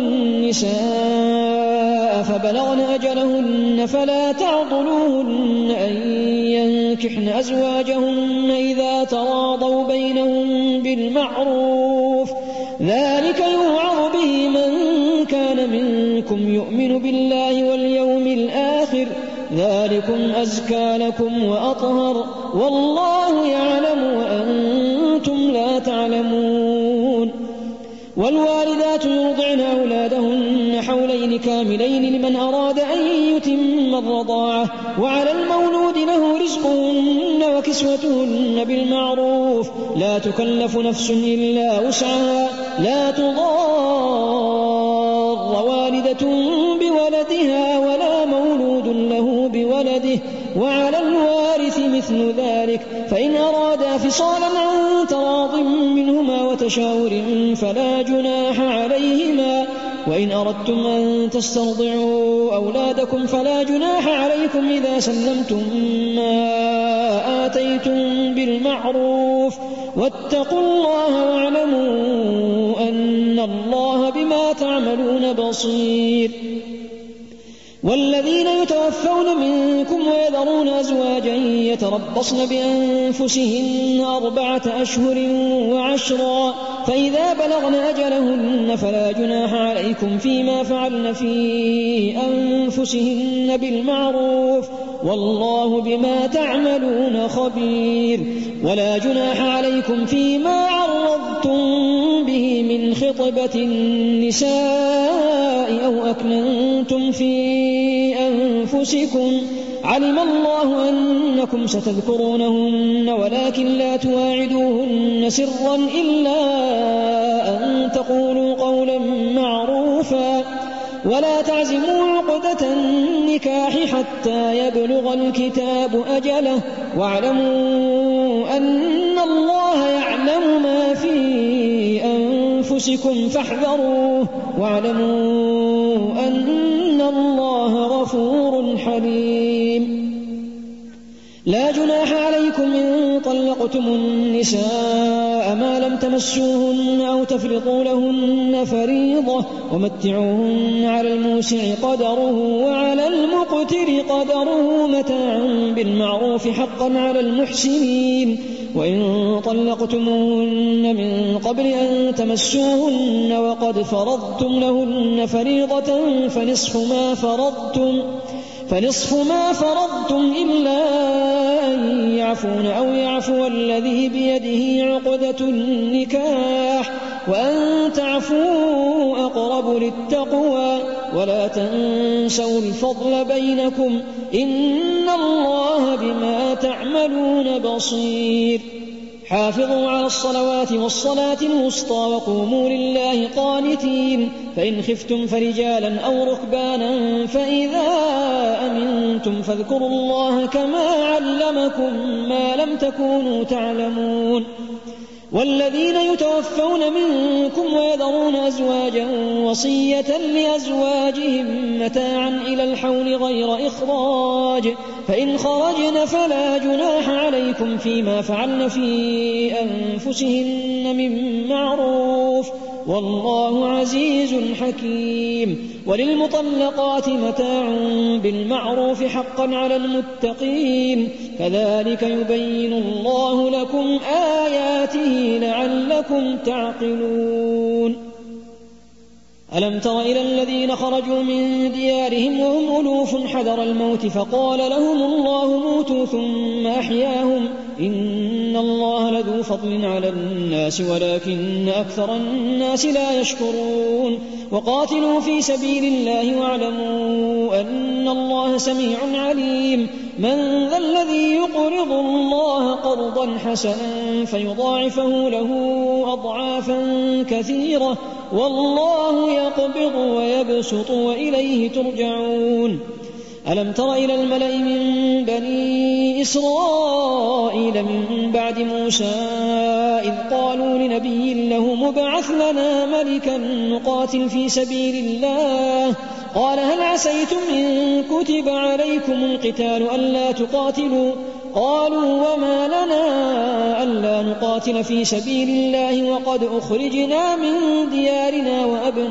النساء فبلغن أجلهن فلا تعضلوهن أن ينكحن أزواجهن إذا تراضوا بينهم بالمعروف ذلك يوعظ به من كان منكم يؤمن بالله واليوم الآخر ذلكم أزكى لكم وأطهر والله يعلم وأنتم لا تعلمون. والوالدات يرضعن أولادهن حولين كاملين لمن أراد أن يتم الرضاعة وعلى المولود له رزقهن وكسوتهن بالمعروف لا تكلف نفس إلا وسعها لا تضار والدة بولدها ولا مولود له بولده وعلى الوارث مثل ذلك فإن أرادا فصالا عن تراض منهما وتشاور فلا جناح عليهما وإن أردتم أن تسترضعوا أولادكم فلا جناح عليكم إذا سلمتم ما آتيتم بالمعروف واتقوا الله واعلموا أن الله بما تعملون بصير. والذين يتوفون منكم ويذرون أزواجا يتربصن بأنفسهن أربعة أشهر وعشرا فإذا بلغن أجلهن فلا جناح عليكم فيما فعلن في أنفسهن بالمعروف والله بما تعملون خبير. ولا جناح عليكم فيما عرضتم به من خطبة النساء أو أكننتم في أنفسكم علم الله أنكم ستذكرونهن ولكن لا تواعدوهن سرا إلا أن تقولوا قولا معروفا ولا تعزموا عقدة النكاح حتى يبلغ الكتاب أجله واعلموا أن الله يعلم ما في أنفسكم فاحذروه واعلموا أن الله غفور حليم. لا جناح عليكم إن طلقتم النساء ما لم تمسوهن أو تفرضوا لهن فريضة ومتعوهن على الموسع قدره وعلى المقتر قدره متاعا بالمعروف حقا على المحسنين. وإن طلقتموهن من قبل أن تمسوهن وقد فرضتم لهن فريضة فنصف ما فرضتم فنصف ما فرضتم إلا أن تعفون أو يعفو الذي بيده عقدة النكاح وأن تعفوا أقرب للتقوى ولا تنسوا الفضل بينكم إن الله بما تعملون بصير حافظوا على الصلوات والصلاة الوسطى وقوموا لله قانتين فإن خفتم فرجالا أو ركبانا فإذا أمنتم فاذكروا الله كما علمكم ما لم تكونوا تعلمون والذين يتوفون منكم ويذرون أزواجا وصية لأزواجهم متاعا إلى الحول غير إخراج فإن خرجن فلا جناح عليكم فيما فعلن في أنفسهن من معروف والله عزيز حكيم وللمطلقات متاع بالمعروف حقا على المتقين كذلك يبين الله لكم آياته لعلكم تعقلون ألم تر إلى الذين خرجوا من ديارهم وهم ألوف حذر الموت فقال لهم الله موتوا ثم أحياهم إن الله لذو فضل على الناس ولكن أكثر الناس لا يشكرون وقاتلوا في سبيل الله واعلموا أن الله سميع عليم من ذا الذي يقرض الله قرضا حسنا فيضاعفه له أضعافا كثيرة والله يقبض ويبسط وإليه ترجعون ألم تر إلى الملأ من بني إسرائيل من بعد موسى إذ قالوا لنبي له مبعث لنا ملكا نقاتل في سبيل الله قال هل عسيتم إن كتب عليكم القتال ألا تقاتلوا قالوا وما لنا ألا نقاتل في سبيل الله وقد أخرجنا من ديارنا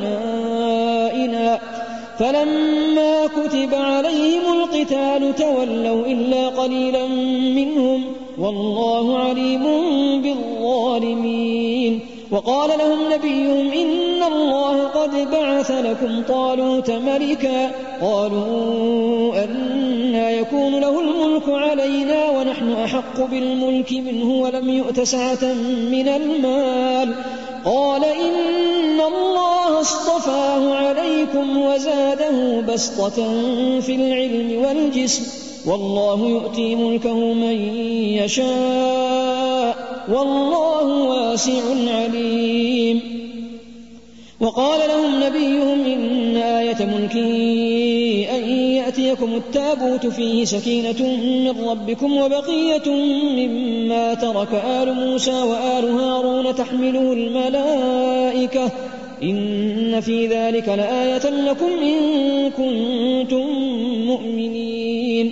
وأبنائنا فلما كتب عليهم القتال تولوا إلا قليلا منهم والله عليم بالظالمين وقال لهم نبيهم إن الله قد بعث لكم طالوت ملكا قالوا أنى يكون له الملك علينا ونحن أحق بالملك منه ولم يؤت سعة من المال قال إن الله اصطفاه عليكم وزاده بسطة في العلم والجسم والله يؤتي ملكه من يشاء والله واسع عليم وقال لهم نبيهم إن آية ملكه أن يأتيكم التابوت فيه سكينة من ربكم وبقية مما ترك آل موسى وآل هارون تحمله الملائكة إن في ذلك لآية لكم إن كنتم مؤمنين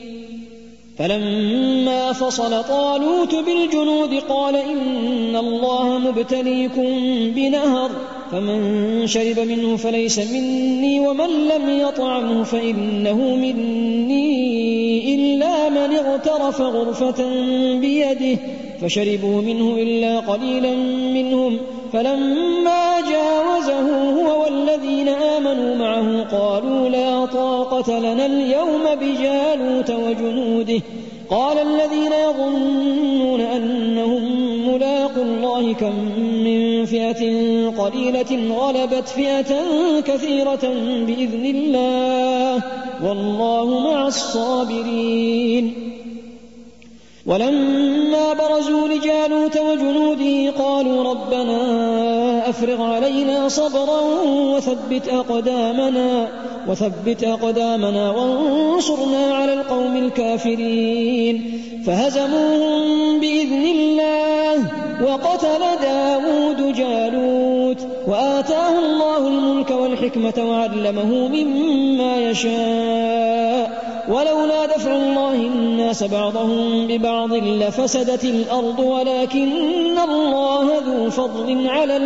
فلما فصل طالوت بالجنود قال إن الله مبتليكم بنهر فمن شرب منه فليس مني ومن لم يطعمه فإنه مني إلا من اغترف غرفة بيده فشربوا منه إلا قليلا منهم فلما جاوزه هو والذين آمنوا معه قالوا لا طاقة لنا اليوم بجالوت وجنوده قال الذين يظنون أنهم ملاقوا الله كم من فئة قليلة غلبت فئة كثيرة بإذن الله والله مع الصابرين ولما برزوا لجالوت وجنوده قالوا ربنا أفرغ علينا صبرا وثبت أقدامنا وثبت أقدامنا وانصرنا على القوم الكافرين فهزموهم بإذن الله وقتل داود جالوت وآتاه الله الملك والحكمة وعلمه مما يشاء ولولا دفع الله الناس بعضهم ببعض لفسدت الأرض ولكن الله ذو فضل على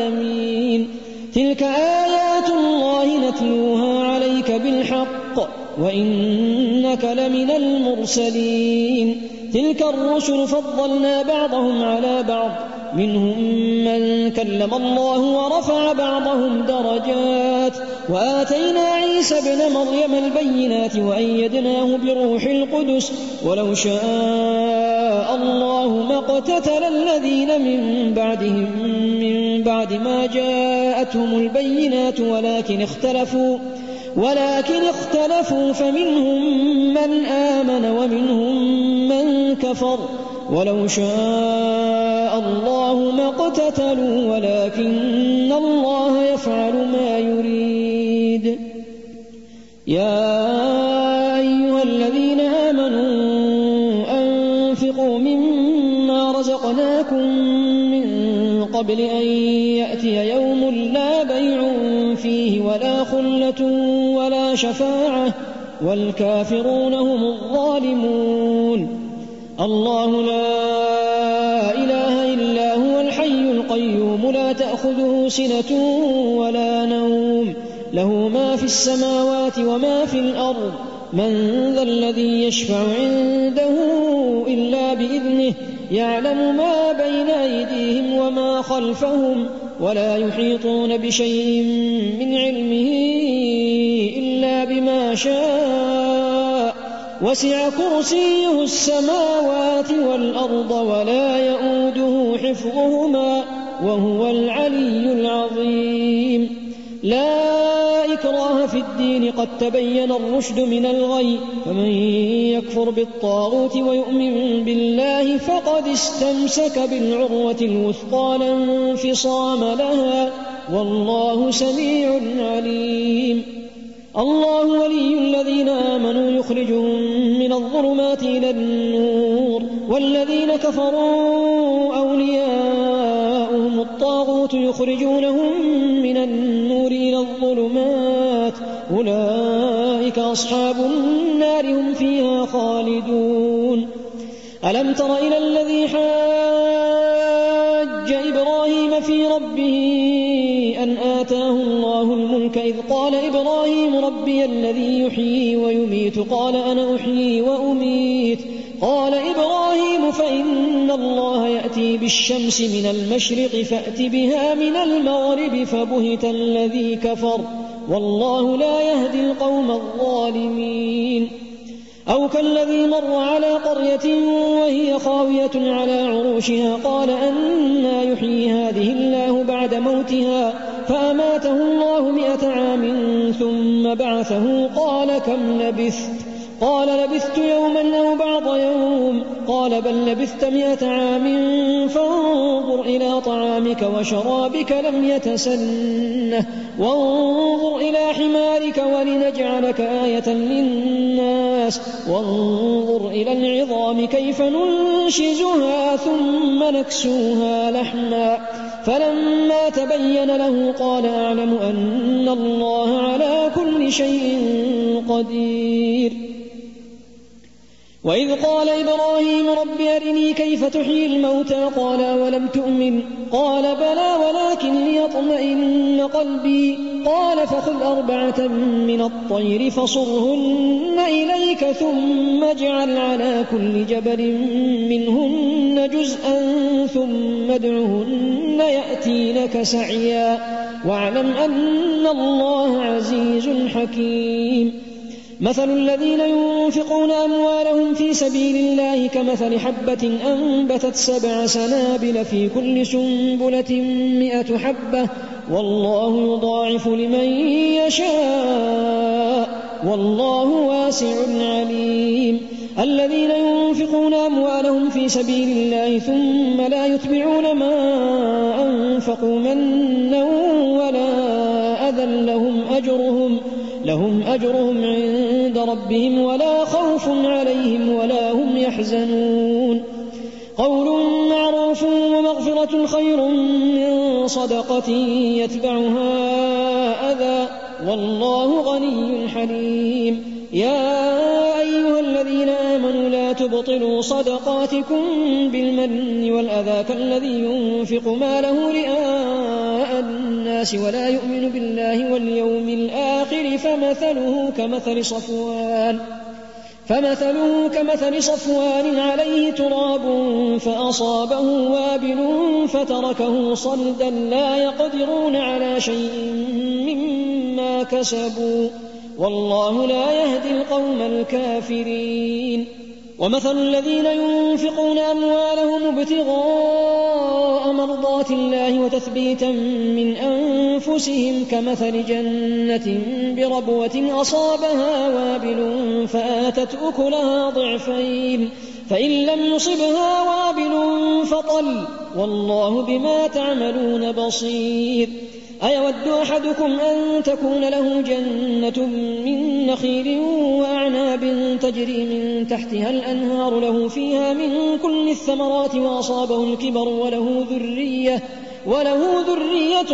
العالمين تلك آيات الله نتلوها عليك بالحق وإنك لمن المرسلين تلك الرسل فضلنا بعضهم على بعض منهم من كلم الله ورفع بعضهم درجات وآتينا عيسى ابن مريم البينات وأيدناه بروح القدس ولو شاء الله ما اقتتل الذين من بعدهم من بعد ما جاءتهم البينات ولكن اختلفوا ولكن اختلفوا فمنهم من آمن ومنهم من كفر ولو شاء الله ما اقتتلوا ولكن الله يفعل ما يريد. يا أيها الذين آمنوا أنفقوا مما رزقناكم من قبل أن يأتي يوم لا بيع فيه ولا خلة ولا شفاعة والكافرون هم الظالمون. الله لا إله إلا هو الحي القيوم لا تأخذه سنة ولا نوم له ما في السماوات وما في الأرض من ذا الذي يشفع عنده إلا بإذنه يعلم ما بين أيديهم وما خلفهم ولا يحيطون بشيء من علمه إلا بما شاء وسع كرسيه السماوات والأرض ولا يؤوده حفظهما وهو العلي العظيم. لا إكراه في الدين قد تبين الرشد من الغي فمن يكفر بالطاغوت ويؤمن بالله فقد استمسك بالعروة الوثقى لا انفصام لها والله سميع عليم. الله ولي الذين آمنوا يخرجهم من الظلمات إلى النور والذين كفروا أولياؤهم الطاغوت يخرجونهم من النور إلى الظلمات أولئك أصحاب النار هم فيها خالدون. ألم تر إلى الذي حاج إبراهيم في ربه أن آتاه الله الملك إذ قال إبراهيم ربي الذي يحيي ويميت قال أنا أحيي وأميت قال إبراهيم فإن الله يأتي بالشمس من المشرق فأت بها من المغرب فبهت الذي كفر والله لا يهدي القوم الظالمين. أو كالذي مر على قرية وهي خاوية على عروشها قال أنى يحيي هذه الله بعد موتها فأماته الله مئة عام ثم بعثه قال كم لبثت قال لبثت يوما أو بعض يوم قال بل لبثت مئة عام فانظر إلى طعامك وشرابك لم يتسنه وانظر إلى حمارك ولنجعلك آية للناس وانظر إلى العظام كيف ننشزها ثم نكسوها لحما فلما تبين له قال أعلم أن الله على كل شيء قدير. وإذ قال إبراهيم رب أرني كيف تحيي الموتى قال أولم تؤمن قال بلى ولكن ليطمئن قلبي قال فخذ أربعة من الطير فصرهن إليك ثم اجعل على كل جبل منهن جزءا ثم ادعهن يأتينك سعيا واعلم أن الله عزيز حكيم. مثل الذين ينفقون أموالهم في سبيل الله كمثل حبة أنبتت سبع سنابل في كل سنبلة مئة حبة والله يضاعف لمن يشاء والله واسع عليم. الذين ينفقون أموالهم في سبيل الله ثم لا يتبعون ما أنفقوا منا ولا أذى لهم أجرهم لهم أجرهم عند ربهم ولا خوف عليهم ولا هم يحزنون. قول معروف ومغفرة خير من صدقة يتبعها أذى والله غني حليم. يا أيها الذين آمنوا لا لا تبطلوا صدقاتكم بالمن والأذى كالذي ينفق ماله رئاء الناس ولا يؤمن بالله واليوم الآخر فمثله كمثل صفوان فمثله كمثل صفوان عليه تراب فأصابه وابل فتركه صلدا لا يقدرون على شيء مما كسبوا والله لا يهدي القوم الكافرين. ومثل الذين ينفقون أموالهم ابتغاء مرضات الله وتثبيتا من أنفسهم كمثل جنة بربوة أصابها وابل فآتت أكلها ضعفين فإن لم يصبها وابل فطل والله بما تعملون بصير. أيود أحدكم أن تكون له جنة من نخيل وأعناب تجري من تحتها الأنهار له فيها من كل الثمرات وأصابه الكبر وله ذرية, وله ذرية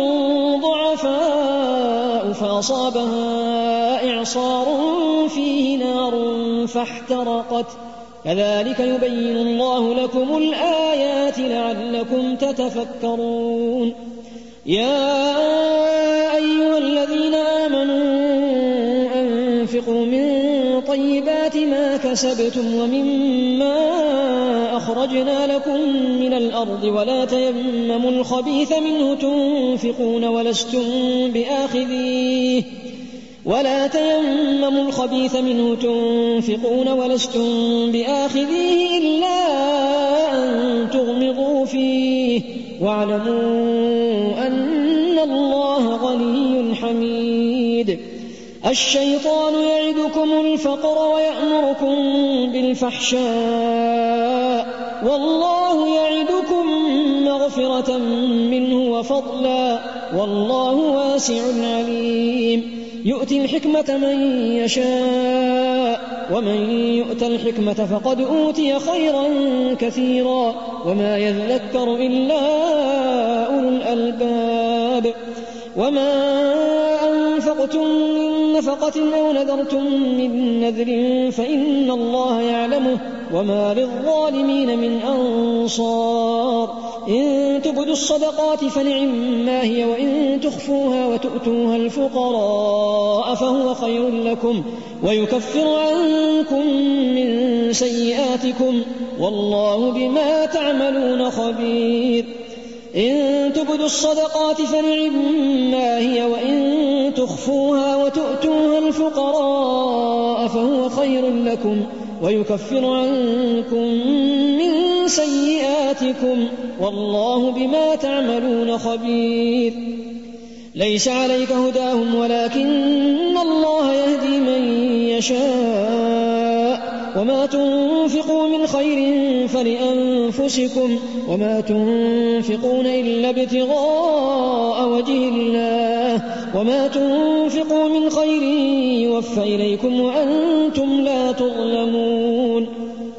ضعفاء فأصابها إعصار فيه نار فاحترقت كذلك يبين الله لكم الآيات لعلكم تتفكرون. يا أيها الذين آمنوا أنفقوا من طيبات ما كسبتم ومما أخرجنا لكم من الأرض ولا تيمموا الخبيث منه تنفقون ولستم بآخذيه ولا تيمموا الخبيث منه تنفقون ولستم بآخذيه إلا أن تغمضوا فيه واعلموا أن الله غني حميد. الشيطان يعدكم الفقر ويأمركم بالفحشاء والله يعدكم مغفرة منه وفضلا والله واسع عليم. يؤتي الحكمة من يشاء ومن يؤت الحكمة فقد أوتي خيرا كثيرا وما يذكر إلا أولو الألباب. وما أنفقتم من نفقة أو نذرتم من نذر فإن الله يعلمه وما للظالمين من أنصار. إن تبدوا الصدقات فنعما هي وإن تخفوها وتؤتوها الفقراء فهو خير لكم ويكفر عنكم من سيئاتكم والله بما تعملون خبير. إن تبدوا الصدقات فنعما هي وإن تخفوها وتؤتوها الفقراء فهو خير لكم ويكفر عنكم من سيئاتكم والله بما تعملون خبير. ليس عليك هداهم ولكن الله يهدي من يشاء وما تنفقوا من خير فلأنفسكم وما تنفقون إلا ابتغاء وجه الله وما تنفقوا من خير يوفى إليكم وأنتم لا تظلمون.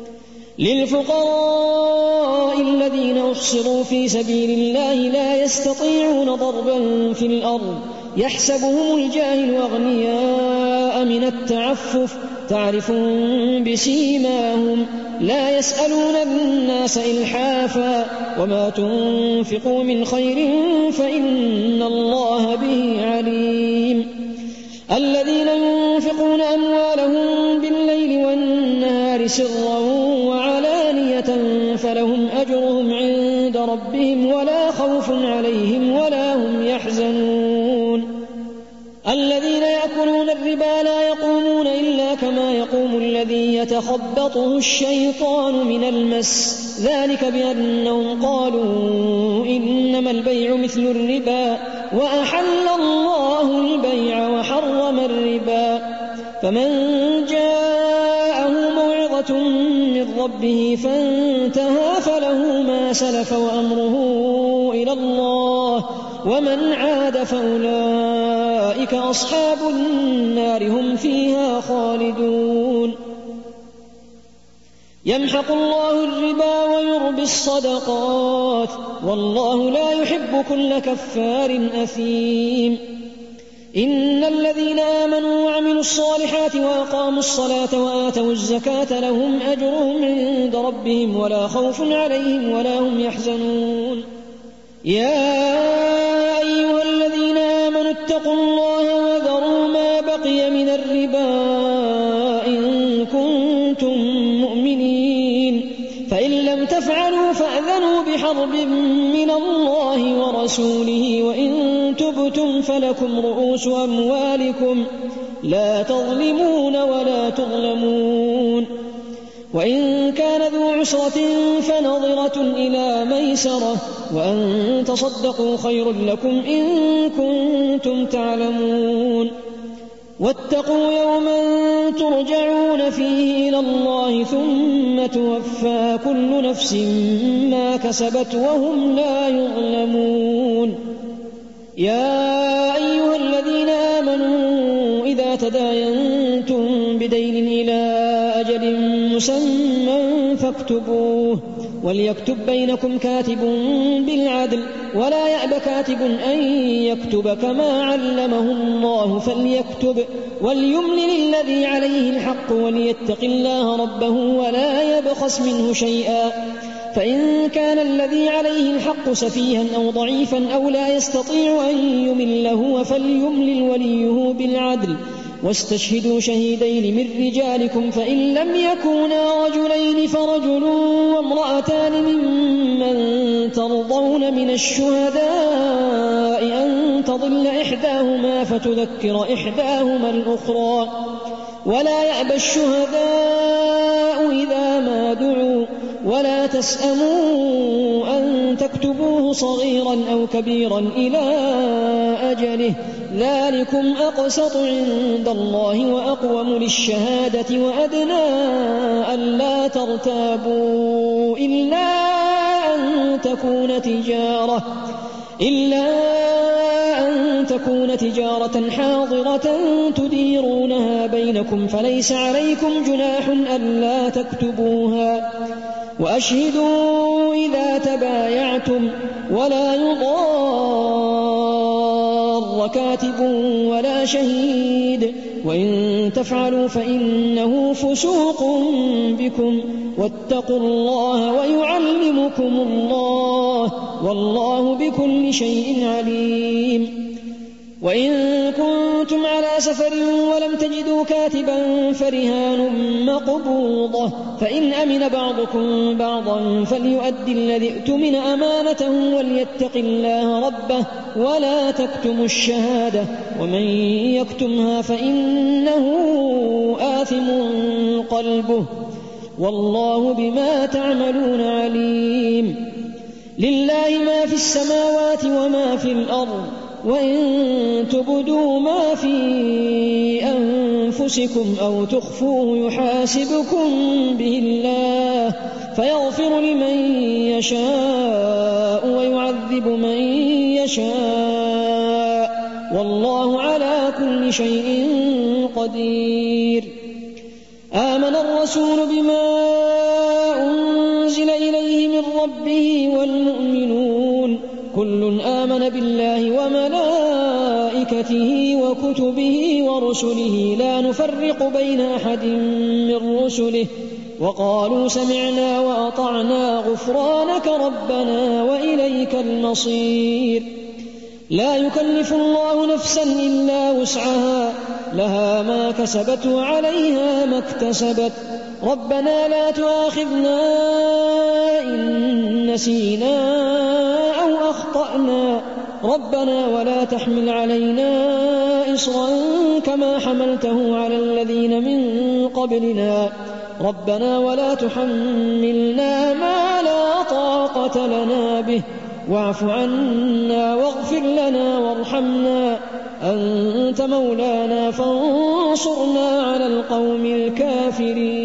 للفقراء الذين أحصروا في سبيل الله لا يستطيعون ضربا في الأرض يحسبهم الجاهل أغنياء من التعفف تعرفون بسيماهم لا يسألون الناس إلحافا وما تنفقوا من خير فإن الله به عليم. الذين ينفقون أموالهم بالليل والنهار سرا وعلانية فلهم أجرهم عند ربهم ولا خوف عليهم ولا هم يحزنون. الذين يأكلون الربا لا يقومون إلا كما يقوم الذي يتخبطه الشيطان من المس ذلك بأنهم قالوا إنما البيع مثل الربا وأحل الله البيع وحرم الربا. فمن جاءه موعظة من ربه فانتهى فله ما سلف وأمره إلى الله ومن عاد فأولئك أصحاب النار هم فيها خالدون. يمحق الله الربا ويربي الصدقات والله لا يحب كل كفار أثيم. إن الذين آمنوا وعملوا الصالحات وأقاموا الصلاة وآتوا الزكاة لهم أجرهم عند ربهم ولا خوف عليهم ولا هم يحزنون. يا أيها الذين آمنوا اتقوا الله وذروا ما بقي من الربا إن كنتم مؤمنين، فإن لم تفعلوا فأذنوا بحرب من الله ورسوله، وإن تبتم فلكم رؤوس أموالكم لا تظلمون ولا تظلمون. وإن كان ذو عسرة فنظرة إلى ميسرة، وأن تصدقوا خير لكم إن كنتم تعلمون. واتقوا يوما ترجعون فيه إلى الله ثم توفى كل نفس ما كسبت وهم لا يظلمون. يا أيها الذين آمنوا إذا تداينتم بدين إلى أجل مسمى فاكتبوه، وليكتب بينكم كاتب بالعدل ولا يأب كاتب أن يكتب كما علمه الله فليكتب، وليملل الذي عليه الحق وليتق الله ربه ولا يبخس منه شيئا، فإن كان الذي عليه الحق سفيها أو ضعيفا أو لا يستطيع أن يمل هو فليملل وليه بالعدل، واستشهدوا شهيدين من رجالكم فإن لم يكونا رجلين فرجل وامرأتان ممن ترضون من الشهداء أن تضل إحداهما فتذكر إحداهما الأخرى، ولا يأبى الشهداء إذا ما دعوا، ولا تسأموا أن تكتبوه صغيرا أو كبيرا إلى أجله، ذلكم أقسط عند الله وأقوم للشهادة وأدنى ألا ترتابوا إلا أن تكون تجارة إلا أن تكون تجارة حاضرة تديرونها بينكم فليس عليكم جناح ألا تكتبوها، وأشهدوا إذا تبايعتم ولا يضار كاتب ولا شهيد، وإن تفعلوا فإنه فسوق بكم، واتقوا الله ويعلمكم الله والله بكل شيء عليم. وإن كنتم على سفر ولم تجدوا كاتبا فرهان مقبوضة، فإن أمن بعضكم بعضا فليؤدي الذي اؤتمن أمانته وليتق الله ربه ولا تكتموا الشهادة، ومن يكتمها فإنه آثم قلبه والله بما تعملون عليم. لله ما في السماوات وما في الأرض، وإن تبدوا ما في أنفسكم أو تخفوه يحاسبكم به الله فيغفر لمن يشاء ويعذب من يشاء، والله على كل شيء قدير. آمن الرسول بما أنزل إليه من ربه والمؤمنون كل آمن بالله وملائكته وكتبه ورسله لا نفرق بين أحد من رسله، وقالوا سمعنا وأطعنا غفرانك ربنا وإليك المصير. لا يكلف الله نفسا إلا وسعها، لها ما كسبت وعليها ما اكتسبت، ربنا لا تؤاخذنا إن نسينا أو أخطأنا، ربنا ولا تحمل علينا إصرا كما حملته على الذين من قبلنا، ربنا ولا تحملنا ما لا طاقة لنا به، واعف عنا واغفر لنا وارحمنا أنت مولانا فانصرنا على القوم الكافرين.